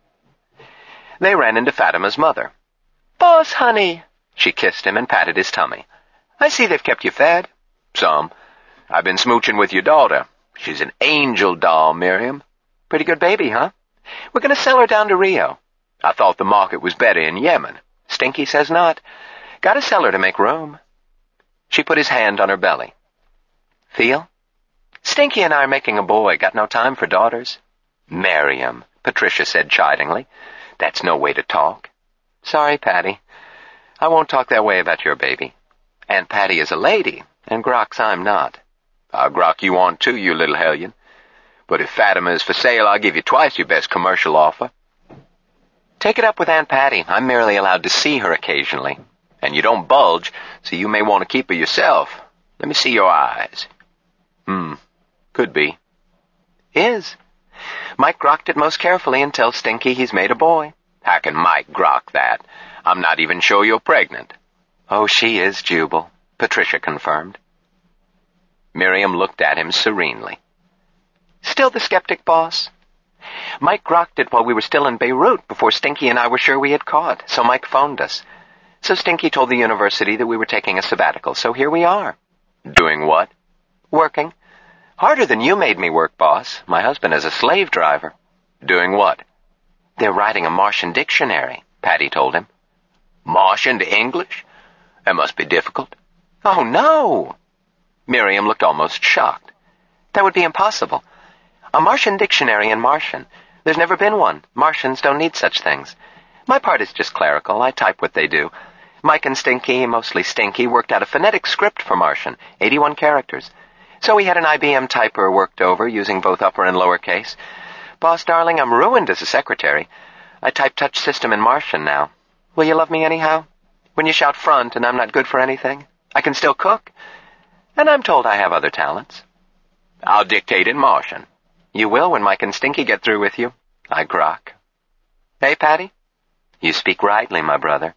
They ran into Fatima's mother. Boss, honey! She kissed him and patted his tummy. I see they've kept you fed. Some. I've been smooching with your daughter. She's an angel doll, Miriam. Pretty good baby, huh? We're going to sell her down to Rio. I thought the market was better in Yemen. Stinky says not. Got to sell her to make room. She put his hand on her belly. Feel? Stinky and I are making a boy. Got no time for daughters. Miriam, Patricia said chidingly. That's no way to talk. Sorry, Patty. I won't talk that way about your baby. Aunt Patty is a lady, and groks I'm not. I'll grok you on too, you little hellion. But if Fatima is for sale, I'll give you twice your best commercial offer. Take it up with Aunt Patty. I'm merely allowed to see her occasionally. And you don't bulge, so you may want to keep her yourself. Let me see your eyes. Could be. Is. Mike grokked it most carefully and tells Stinky he's made a boy. How can Mike grok that? I'm not even sure you're pregnant. Oh, she is, Jubal, Patricia confirmed. Miriam looked at him serenely. Still the skeptic, boss? Mike grokked it while we were still in Beirut before Stinky and I were sure we had caught, so Mike phoned us. So Stinky told the university that we were taking a sabbatical, so here we are. Doing what? Working. Harder than you made me work, boss. My husband is a slave driver. Doing what? They're writing a Martian dictionary, Patty told him. Martian to English? That must be difficult. Oh, no! Miriam looked almost shocked. That would be impossible. A Martian dictionary in Martian. There's never been one. Martians don't need such things. My part is just clerical. I type what they do. Mike and Stinky, mostly Stinky, worked out a phonetic script for Martian, 81 characters. So we had an IBM typer worked over, using both upper and lower case. Boss, darling, I'm ruined as a secretary. I type touch system in Martian now. Will you love me anyhow? When you shout front and I'm not good for anything? I can still cook. And I'm told I have other talents. I'll dictate in Martian. You will when Mike and Stinky get through with you. I grok. Hey, Patty? You speak rightly, my brother.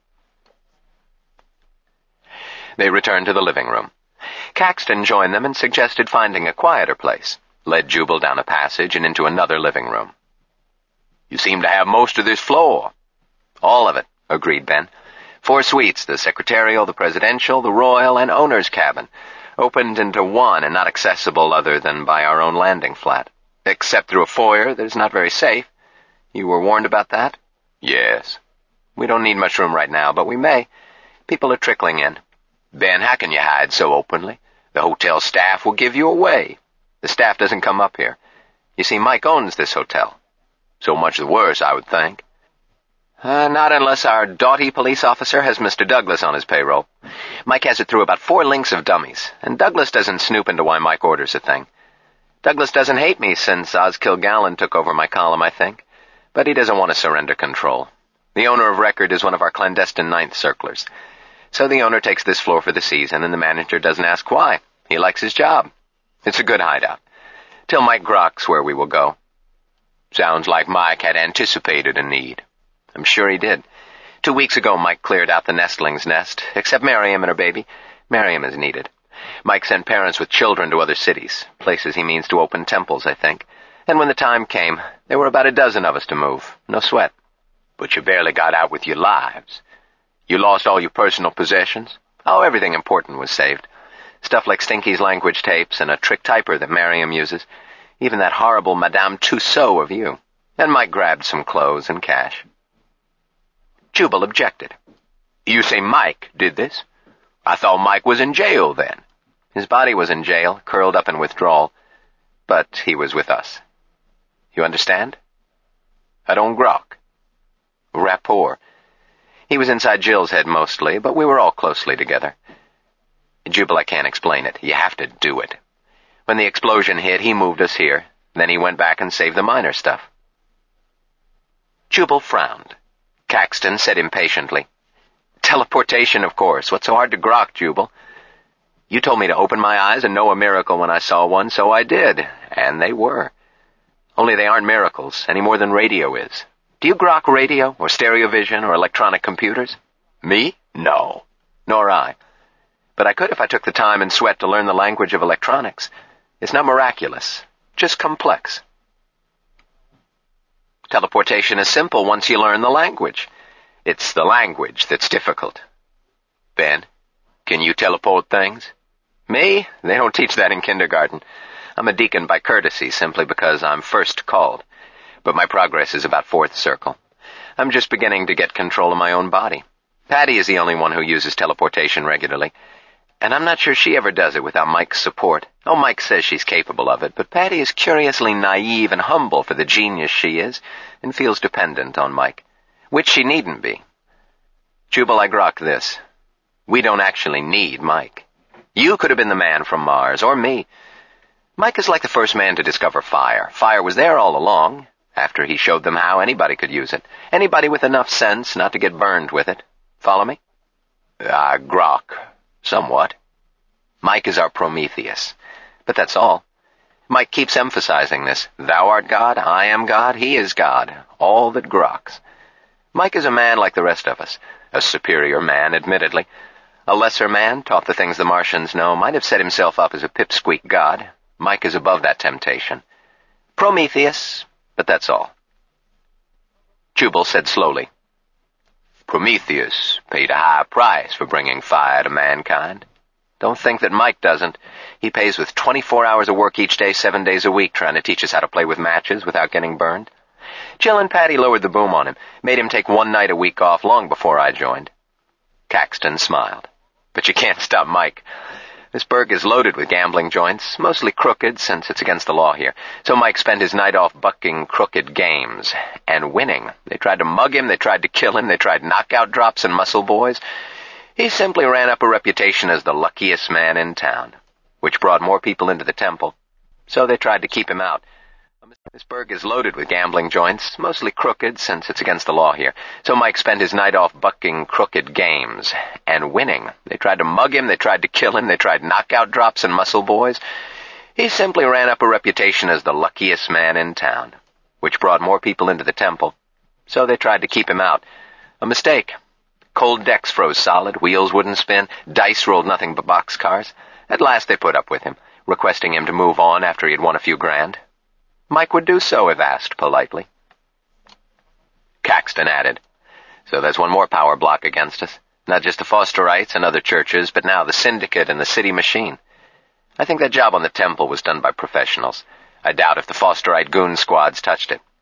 They returned to the living room. Caxton joined them and suggested finding a quieter place. led Jubal down a passage and into another living room. "You seem to have most of this floor." "All of it," agreed Ben. 4 suites, the secretarial, the presidential, the royal, and owner's cabin, opened into one and not accessible other than by our own landing flat. Except through a foyer that is not very safe. You were warned about that?" "Yes." "We don't need much room right now, but we may. People are trickling in." "Ben, how can you hide so openly? The hotel staff will give you away." "The staff doesn't come up here. You see, Mike owns this hotel." "So much the worse, I would think." Not unless our doughty police officer has Mr. Douglas on his payroll. Mike has it through about 4 links of dummies, and Douglas doesn't snoop into why Mike orders a thing. Douglas doesn't hate me since Oz Kilgallen took over my column, I think, but he doesn't want to surrender control. The owner of record is one of our clandestine ninth circlers. So the owner takes this floor for the season, and the manager doesn't ask why. He likes his job. It's a good hideout. Till Mike grok's where we will go. Sounds like Mike had anticipated a need. I'm sure he did. 2 weeks ago, Mike cleared out the nestling's nest, except Miriam and her baby. Miriam is needed. Mike sent parents with children to other cities, places he means to open temples, I think. And when the time came, there were about a dozen of us to move. No sweat. But you barely got out with your lives. You lost all your personal possessions? Oh, everything important was saved. Stuff like Stinky's language tapes and a trick typer that Miriam uses. Even that horrible Madame Tussaud of you. And Mike grabbed some clothes and cash. Jubal objected. "You say Mike did this? I thought Mike was in jail then." His body was in jail, curled up in withdrawal, but he was with us. You understand? I don't grok. Rapport. He was inside Jill's head mostly, but we were all closely together. Jubal, I can't explain it. You have to do it. When the explosion hit, he moved us here. Then he went back and saved the minor stuff. Jubal frowned. Caxton said impatiently, "Teleportation, of course. What's so hard to grok, Jubal? You told me to open my eyes and know a miracle when I saw one, so I did. And they were. Only they aren't miracles, any more than radio is. Do you grok radio, or stereo vision, or electronic computers?" "Me? No. Nor I. But I could if I took the time and sweat to learn the language of electronics. It's not miraculous, just complex. Teleportation is simple once you learn the language. It's the language that's difficult. Ben, can you teleport things?" "Me? They don't teach that in kindergarten. I'm a deacon by courtesy, simply because I'm first called. But my progress is about 4th circle. I'm just beginning to get control of my own body. Patty is the only one who uses teleportation regularly. And I'm not sure she ever does it without Mike's support. Oh, Mike says she's capable of it, but Patty is curiously naive and humble for the genius she is, and feels dependent on Mike. Which she needn't be. Jubal, I grok this. We don't actually need Mike. You could have been the man from Mars, or me. Mike is like the first man to discover fire. Fire was there all along, after he showed them how anybody could use it. Anybody with enough sense not to get burned with it. Follow me? I grok. Somewhat. Mike is our Prometheus. But that's all. Mike keeps emphasizing this. Thou art God, I am God, he is God. All that groks. Mike is a man like the rest of us. A superior man, admittedly. A lesser man, taught the things the Martians know, might have set himself up as a pipsqueak god. Mike is above that temptation. Prometheus, but that's all. Jubal said slowly. Prometheus paid a high price for bringing fire to mankind. Don't think that Mike doesn't. He pays with 24 hours of work each day, 7 days a week, trying to teach us how to play with matches without getting burned. Jill and Patty lowered the boom on him, made him take 1 night a week off long before I joined. Caxton smiled. But you can't stop Mike. This burg is loaded with gambling joints, mostly crooked since it's against the law here. So Mike spent his night off bucking crooked games and winning. They tried to mug him, they tried to kill him, they tried knockout drops and muscle boys. He simply ran up a reputation as the luckiest man in town, which brought more people into the temple. So they tried to keep him out. This burg is loaded with gambling joints, mostly crooked since it's against the law here. So Mike spent his night off bucking crooked games and winning. They tried to mug him, they tried to kill him, they tried knockout drops and muscle boys. He simply ran up a reputation as the luckiest man in town, which brought more people into the temple. So they tried to keep him out. A mistake. Cold decks froze solid, wheels wouldn't spin, dice rolled nothing but boxcars. At last they put up with him. requesting him to move on after he had won a few grand. Mike would do so if asked politely. Caxton added, "So there's one more power block against us. Not just the Fosterites and other churches, but now the Syndicate and the City Machine. I think that job on the temple was done by professionals. I doubt if the Fosterite goon squads touched it."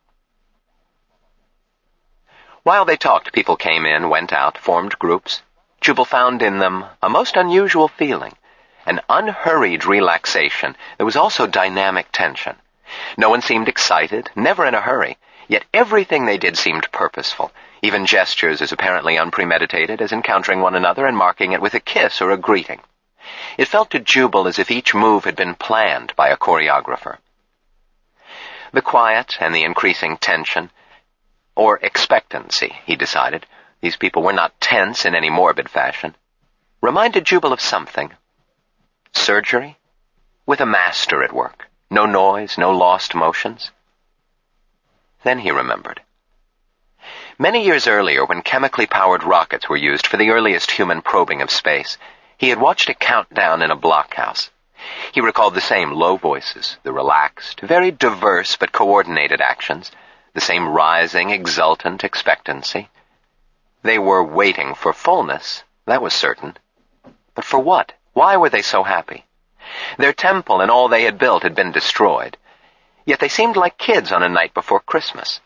While they talked, people came in, went out, formed groups. Jubal found in them a most unusual feeling, an unhurried relaxation. There was also dynamic tension. No one seemed excited, never in a hurry, yet everything they did seemed purposeful, even gestures as apparently unpremeditated as encountering one another and marking it with a kiss or a greeting. It felt to Jubal as if each move had been planned by a choreographer. The quiet and the increasing tension, or expectancy, he decided, these people were not tense in any morbid fashion, reminded Jubal of something. Surgery? With a master at work. No noise, no lost motions. Then he remembered. Many years earlier, when chemically powered rockets were used for the earliest human probing of space, he had watched it count down in a blockhouse. He recalled the same low voices, the relaxed, very diverse but coordinated actions, the same rising, exultant expectancy. They were waiting for fullness, that was certain. But for what? Why were they so happy? Their temple and all they had built had been destroyed, yet they seemed like kids on a night before Christmas.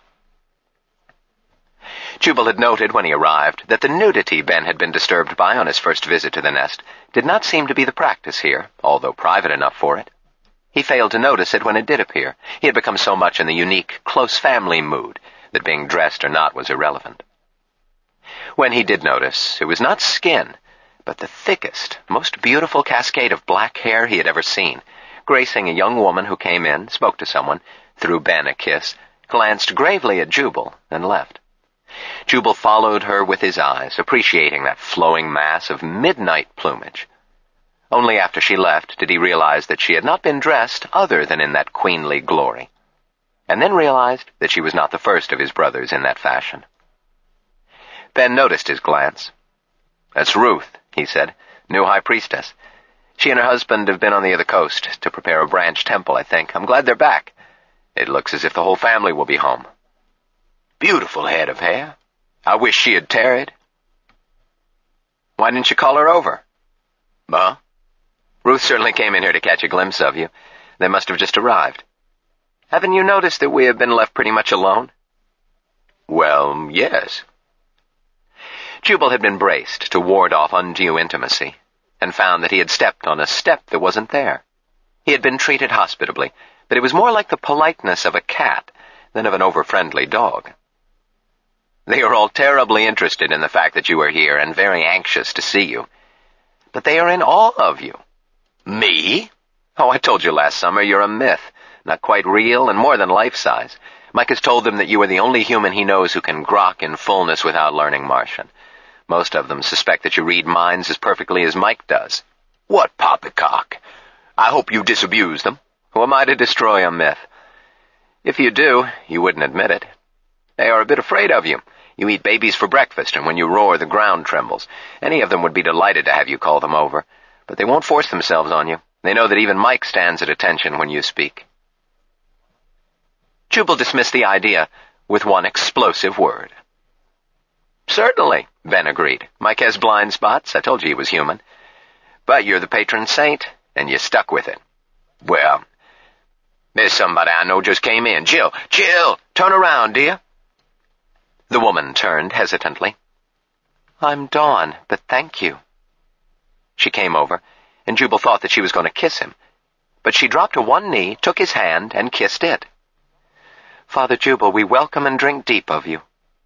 Jubal had noted when he arrived that the nudity Ben had been disturbed by on his first visit to the nest did not seem to be the practice here, although private enough for it. He failed to notice it when it did appear. He had become so much in the unique, close family mood that being dressed or not was irrelevant. When he did notice, it was not skin, but the thickest, most beautiful cascade of black hair he had ever seen, gracing a young woman who came in, spoke to someone, threw Ben a kiss, glanced gravely at Jubal, and left. Jubal followed her with his eyes, appreciating that flowing mass of midnight plumage. Only after she left did he realize that she had not been dressed other than in that queenly glory, and then realized that she was not the first of his brothers in that fashion. Ben noticed his glance. "That's Ruth," he said, "new high priestess. She and her husband have been on the other coast to prepare a branch temple, I think. I'm glad they're back. It looks as if the whole family will be home." "Beautiful head of hair. I wish she had tarried." "Why didn't you call her over?" "Huh? Ruth certainly came in here to catch a glimpse of you. They must have just arrived. Haven't you noticed that we have been left pretty much alone?" "Well, yes." Jubal had been braced to ward off undue intimacy, and found that he had stepped on a step that wasn't there. He had been treated hospitably, but it was more like the politeness of a cat than of an over-friendly dog. "They are all terribly interested in the fact that you are here and very anxious to see you. But they are in awe of you." "Me? Oh, I told you last summer you're a myth, not quite real and more than life-size. Mike has told them that you are the only human he knows who can grok in fullness without learning Martian. Most of them suspect that you read minds as perfectly as Mike does." "What poppycock? I hope you disabuse them." "Who am I to destroy a myth? If you do, you wouldn't admit it. They are a bit afraid of you. You eat babies for breakfast, and when you roar, the ground trembles. Any of them would be delighted to have you call them over, but they won't force themselves on you. They know that even Mike stands at attention when you speak." Jubal dismissed the idea with one explosive word. "Certainly," Ben agreed. "Mike has blind spots. I told you he was human. But you're the patron saint, and you stuck with it." "Well, there's somebody I know just came in. Jill, turn around, dear." The woman turned hesitantly. "I'm Dawn, but thank you." She came over, and Jubal thought that she was going to kiss him. But she dropped to one knee, took his hand, and kissed it. "Father Jubal, we welcome and drink deep of you."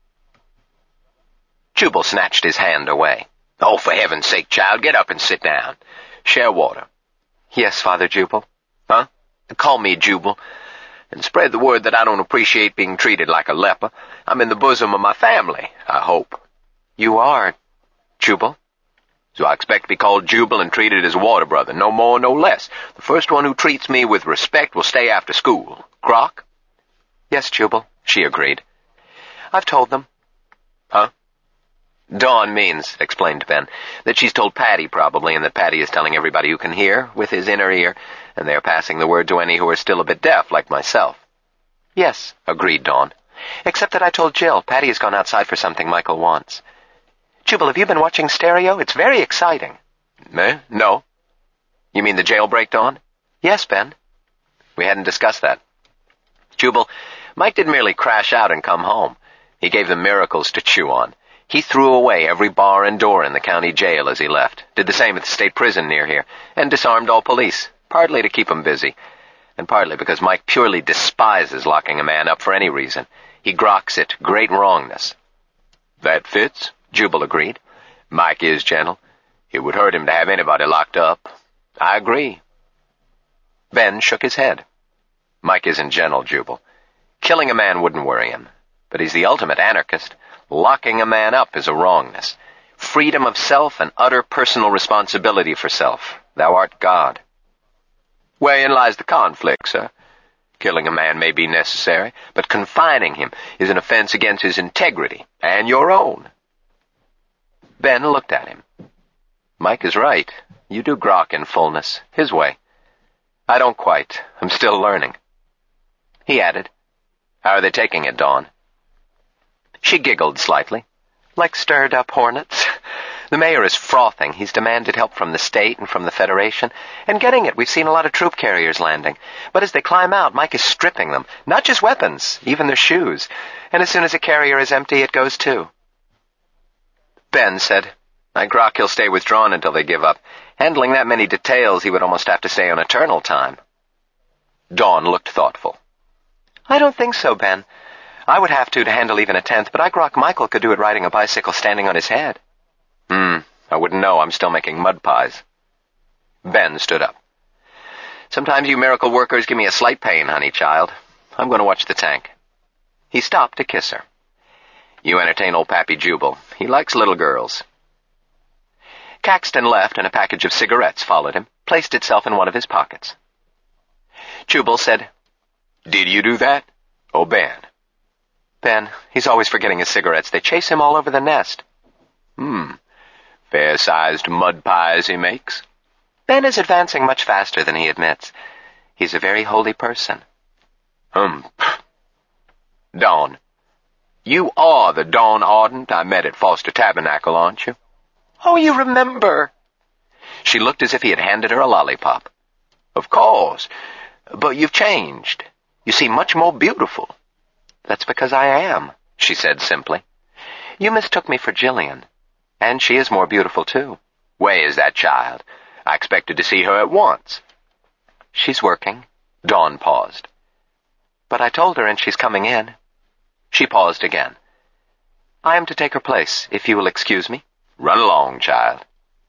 Jubal snatched his hand away. "Oh, for heaven's sake, child, get up and sit down. Share water." "Yes, Father Jubal." "Huh? Call me Jubal. And spread the word that I don't appreciate being treated like a leper. I'm in the bosom of my family, I hope." "You are, Jubal." "So I expect to be called Jubal and treated as a water brother, no more, no less. The first one who treats me with respect will stay after school. Croc?" "Yes, Jubal," she agreed. "I've told them." "Huh?" Dawn means, explained Ben, that she's told Patty probably, and that Patty is telling everybody who can hear with his inner ear, and they are passing the word to any who are still a bit deaf, like myself. Yes, agreed Dawn. Except that I told Jill. Patty has gone outside for something Michael wants. Jubal, have you been watching Stereo? It's very exciting. No. You mean the jailbreak, Dawn? Yes, Ben. We hadn't discussed that. Jubal, Mike didn't merely crash out and come home. He gave them miracles to chew on. He threw away every bar and door in the county jail as he left, did the same at the state prison near here, and disarmed all police, partly to keep them busy, and partly because Mike purely despises locking a man up for any reason. He grokks it great wrongness. That fits, Jubal agreed. Mike is gentle. It would hurt him to have anybody locked up. I agree. Ben shook his head. Mike isn't gentle, Jubal. Killing a man wouldn't worry him, but he's the ultimate anarchist. Locking a man up is a wrongness. Freedom of self and utter personal responsibility for self. Thou art God. Wherein lies the conflict, sir? Killing a man may be necessary, but confining him is an offense against his integrity, and your own. Ben looked at him. Mike is right. You do grok in fullness, his way. I don't quite. I'm still learning. He added, How are they taking it, Dawn? She giggled slightly. Like stirred-up hornets. The mayor is frothing. He's demanded help from the state and from the Federation. And getting it, we've seen a lot of troop carriers landing. But as they climb out, Mike is stripping them. Not just weapons, even their shoes. And as soon as a carrier is empty, it goes too. Ben said, I grok he'll stay withdrawn until they give up. Handling that many details, he would almost have to stay on eternal time. Dawn looked thoughtful. I don't think so, Ben. I would have to handle even a tenth, but I grok Michael could do it riding a bicycle standing on his head. I wouldn't know. I'm still making mud pies. Ben stood up. Sometimes you miracle workers give me a slight pain, honey child. I'm going to watch the tank. He stopped to kiss her. You entertain old Pappy Jubal. He likes little girls. Caxton left, and a package of cigarettes followed him, placed itself in one of his pockets. Jubal said, Did you do that? Oh, Ben. Ben, he's always forgetting his cigarettes. They chase him all over the nest. Fair-sized mud pies he makes. Ben is advancing much faster than he admits. He's a very holy person. Dawn. You are the Dawn Ardent I met at Foster Tabernacle, aren't you? Oh, you remember. She looked as if he had handed her a lollipop. Of course, but you've changed. You seem much more beautiful. That's because I am, she said simply. You mistook me for Jillian, and she is more beautiful, too. Where is that child? I expected to see her at once. She's working. Dawn paused. But I told her, and she's coming in. She paused again. I am to take her place, if you will excuse me. Run along, child.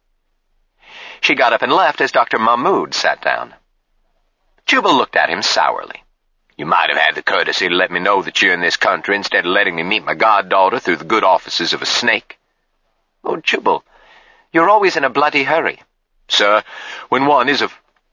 She got up and left as Dr. Mahmoud sat down. Jubal looked at him sourly. You might have had the courtesy to let me know that you're in this country instead of letting me meet my goddaughter through the good offices of a snake. Oh, Jubal, you're always in a bloody hurry. Sir, when one is of...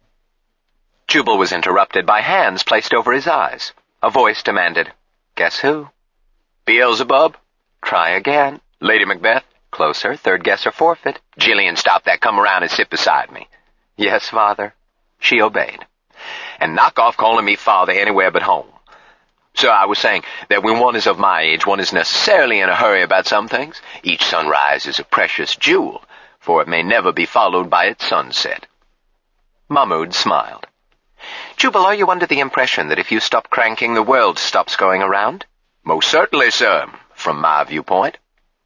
Jubal was interrupted by hands placed over his eyes. A voice demanded, Guess who? Beelzebub? Try again. Lady Macbeth? Closer. Third guess or forfeit. Jillian, stop that. Come around and sit beside me. Yes, Father. She obeyed. And knock off calling me father anywhere but home. Sir, I was saying that when one is of my age, one is necessarily in a hurry about some things. Each sunrise is a precious jewel, for it may never be followed by its sunset. Mahmoud smiled. Jubal, are you under the impression that if you stop cranking, the world stops going around? Most certainly, sir, from my viewpoint.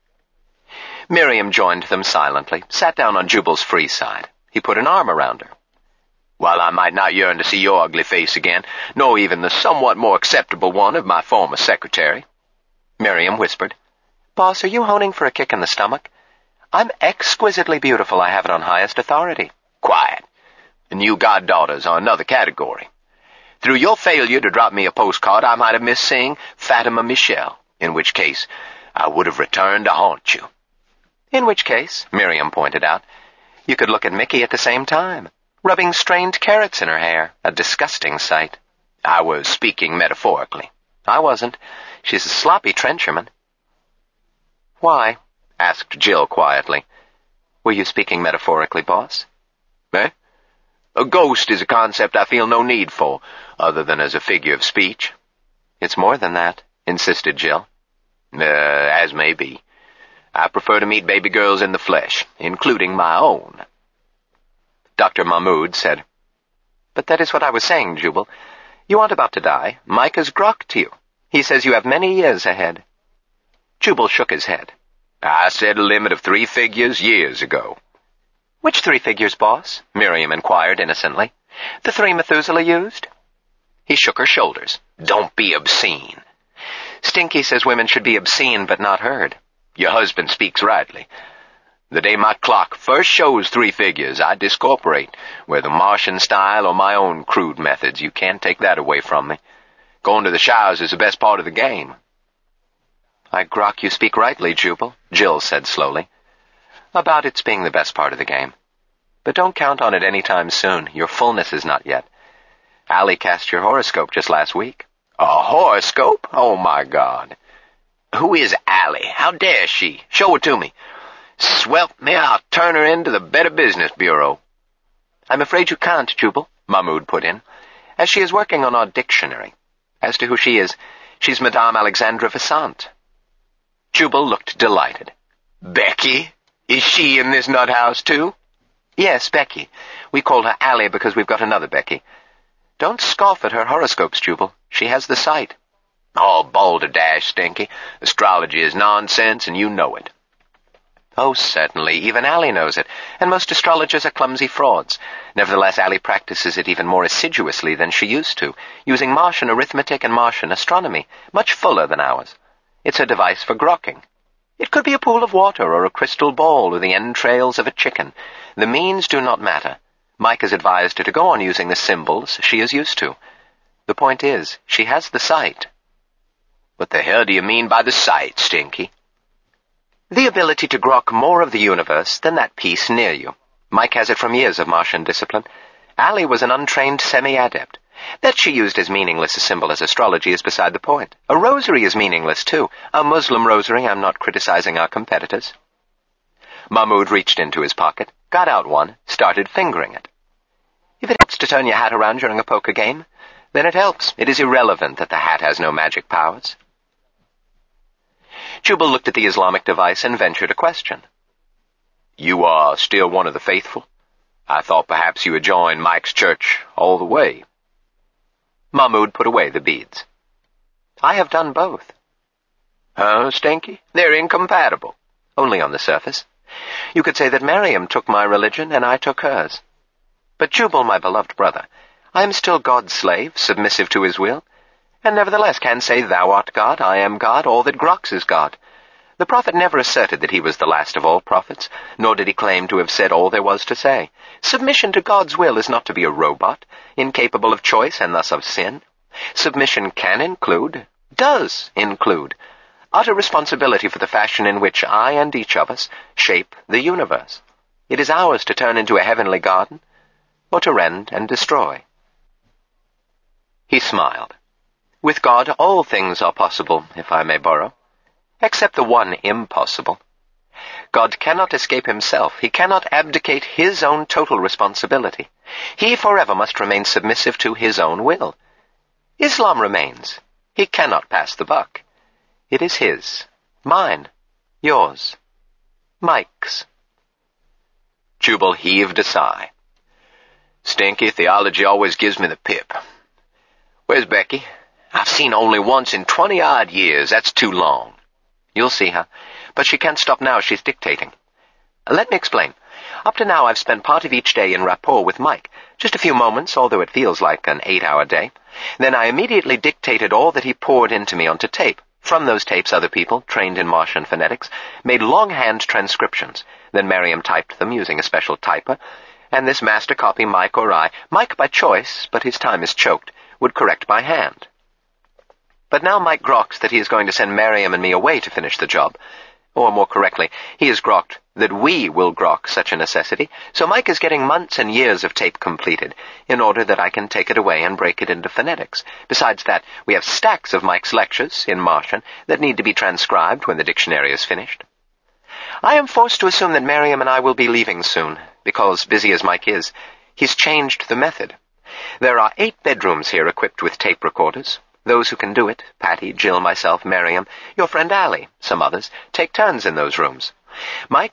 Miriam joined them silently, sat down on Jubal's free side. He put an arm around her. While I might not yearn to see your ugly face again, nor even the somewhat more acceptable one of my former secretary, Miriam whispered, Boss, are you honing for a kick in the stomach? I'm exquisitely beautiful. I have it on highest authority. Quiet. And you goddaughters are another category. Through your failure to drop me a postcard, I might have missed seeing Fatima Michelle, in which case I would have returned to haunt you. In which case, Miriam pointed out, you could look at Mickey at the same time, rubbing strained carrots in her hair, a disgusting sight. I was speaking metaphorically. I wasn't. She's a sloppy trencherman. Why? asked Jill quietly. Were you speaking metaphorically, boss? Eh? A ghost is a concept I feel no need for, other than as a figure of speech. It's more than that, insisted Jill. As may be. I prefer to meet baby girls in the flesh, including my own. Dr. Mahmoud said, But that is what I was saying, Jubal. You aren't about to die. Mike has grokked you. He says you have many years ahead. Jubal shook his head. I set a limit of 3 figures years ago. Which 3 figures, boss? Miriam inquired innocently. The 3 Methuselah used? He shook her shoulders. Don't be obscene. Stinky says women should be obscene but not heard. Your husband speaks rightly. The day my clock first shows 3 figures, I discorporate, whether Martian style or my own crude methods. You can't take that away from me. Going to the showers is the best part of the game. I grok you speak rightly, Jubal, Jill said slowly. About its being the best part of the game. But don't count on it any time soon. Your fullness is not yet. Allie cast your horoscope just last week. A horoscope? Oh, my God. Who is Allie? How dare she? Show it to me. Swelp me, I'll turn her into the Better Business Bureau. I'm afraid you can't, Jubal, Mahmoud put in, as she is working on our dictionary. As to who she is, she's Madame Alexandra Vassant. Jubal looked delighted. Becky? Is she in this nut house, too? Yes, Becky. We call her Allie because we've got another Becky. Don't scoff at her horoscopes, Jubal. She has the sight. Oh, balderdash, Stinky. Astrology is nonsense, and you know it. Oh, certainly. Even Allie knows it, and most astrologers are clumsy frauds. Nevertheless, Allie practices it even more assiduously than she used to, using Martian arithmetic and Martian astronomy, much fuller than ours. It's her device for grokking. It could be a pool of water or a crystal ball or the entrails of a chicken. The means do not matter. Mike has advised her to go on using the symbols she is used to. The point is, she has the sight. What the hell do you mean by the sight, Stinky? The ability to grok more of the universe than that piece near you. Mike has it from years of Martian discipline. Allie was an untrained semi-adept. That she used as meaningless a symbol as astrology is beside the point. A rosary is meaningless, too. A Muslim rosary. I'm not criticizing our competitors. Mahmoud reached into his pocket, got out one, started fingering it. If it helps to turn your hat around during a poker game, then it helps. It is irrelevant that the hat has no magic powers. Jubal looked at the Islamic device and ventured a question. You are still one of the faithful? I thought perhaps you had joined Mike's church all the way. Mahmoud put away the beads. I have done both. Huh, Stinky? They're incompatible. Only on the surface. You could say that Miriam took my religion and I took hers. But Jubal, my beloved brother, I am still God's slave, submissive to his will, and nevertheless can say, Thou art God, I am God, all that groks is God. The prophet never asserted that he was the last of all prophets, nor did he claim to have said all there was to say. Submission to God's will is not to be a robot, incapable of choice and thus of sin. Submission can include, does include, utter responsibility for the fashion in which I and each of us shape the universe. It is ours to turn into a heavenly garden, or to rend and destroy. He smiled. With God, all things are possible, if I may borrow, except the one impossible. God cannot escape himself. He cannot abdicate his own total responsibility. He forever must remain submissive to his own will. Islam remains. He cannot pass the buck. It is his, mine, yours, Mike's. Jubal heaved a sigh. Stinky, theology always gives me the pip. Where's Becky? I've seen her only once in 20-odd years. That's too long. You'll see her. But she can't stop now. She's dictating. Let me explain. Up to now, I've spent part of each day in rapport with Mike. Just a few moments, although it feels like an 8-hour day. Then I immediately dictated all that he poured into me onto tape. From those tapes, other people, trained in Martian phonetics, made longhand transcriptions. Then Miriam typed them using a special typer. And this master copy, Mike or I, Mike by choice, but his time is choked, would correct by hand. But now Mike groks that he is going to send Miriam and me away to finish the job. Or more correctly, he has grokked that we will grok such a necessity, so Mike is getting months and years of tape completed, in order that I can take it away and break it into phonetics. Besides that, we have stacks of Mike's lectures, in Martian, that need to be transcribed when the dictionary is finished. I am forced to assume that Miriam and I will be leaving soon, because, busy as Mike is, he's changed the method. There are 8 bedrooms here equipped with tape recorders. Those who can do it, Patty, Jill, myself, Miriam, your friend Allie, some others, take turns in those rooms. Mike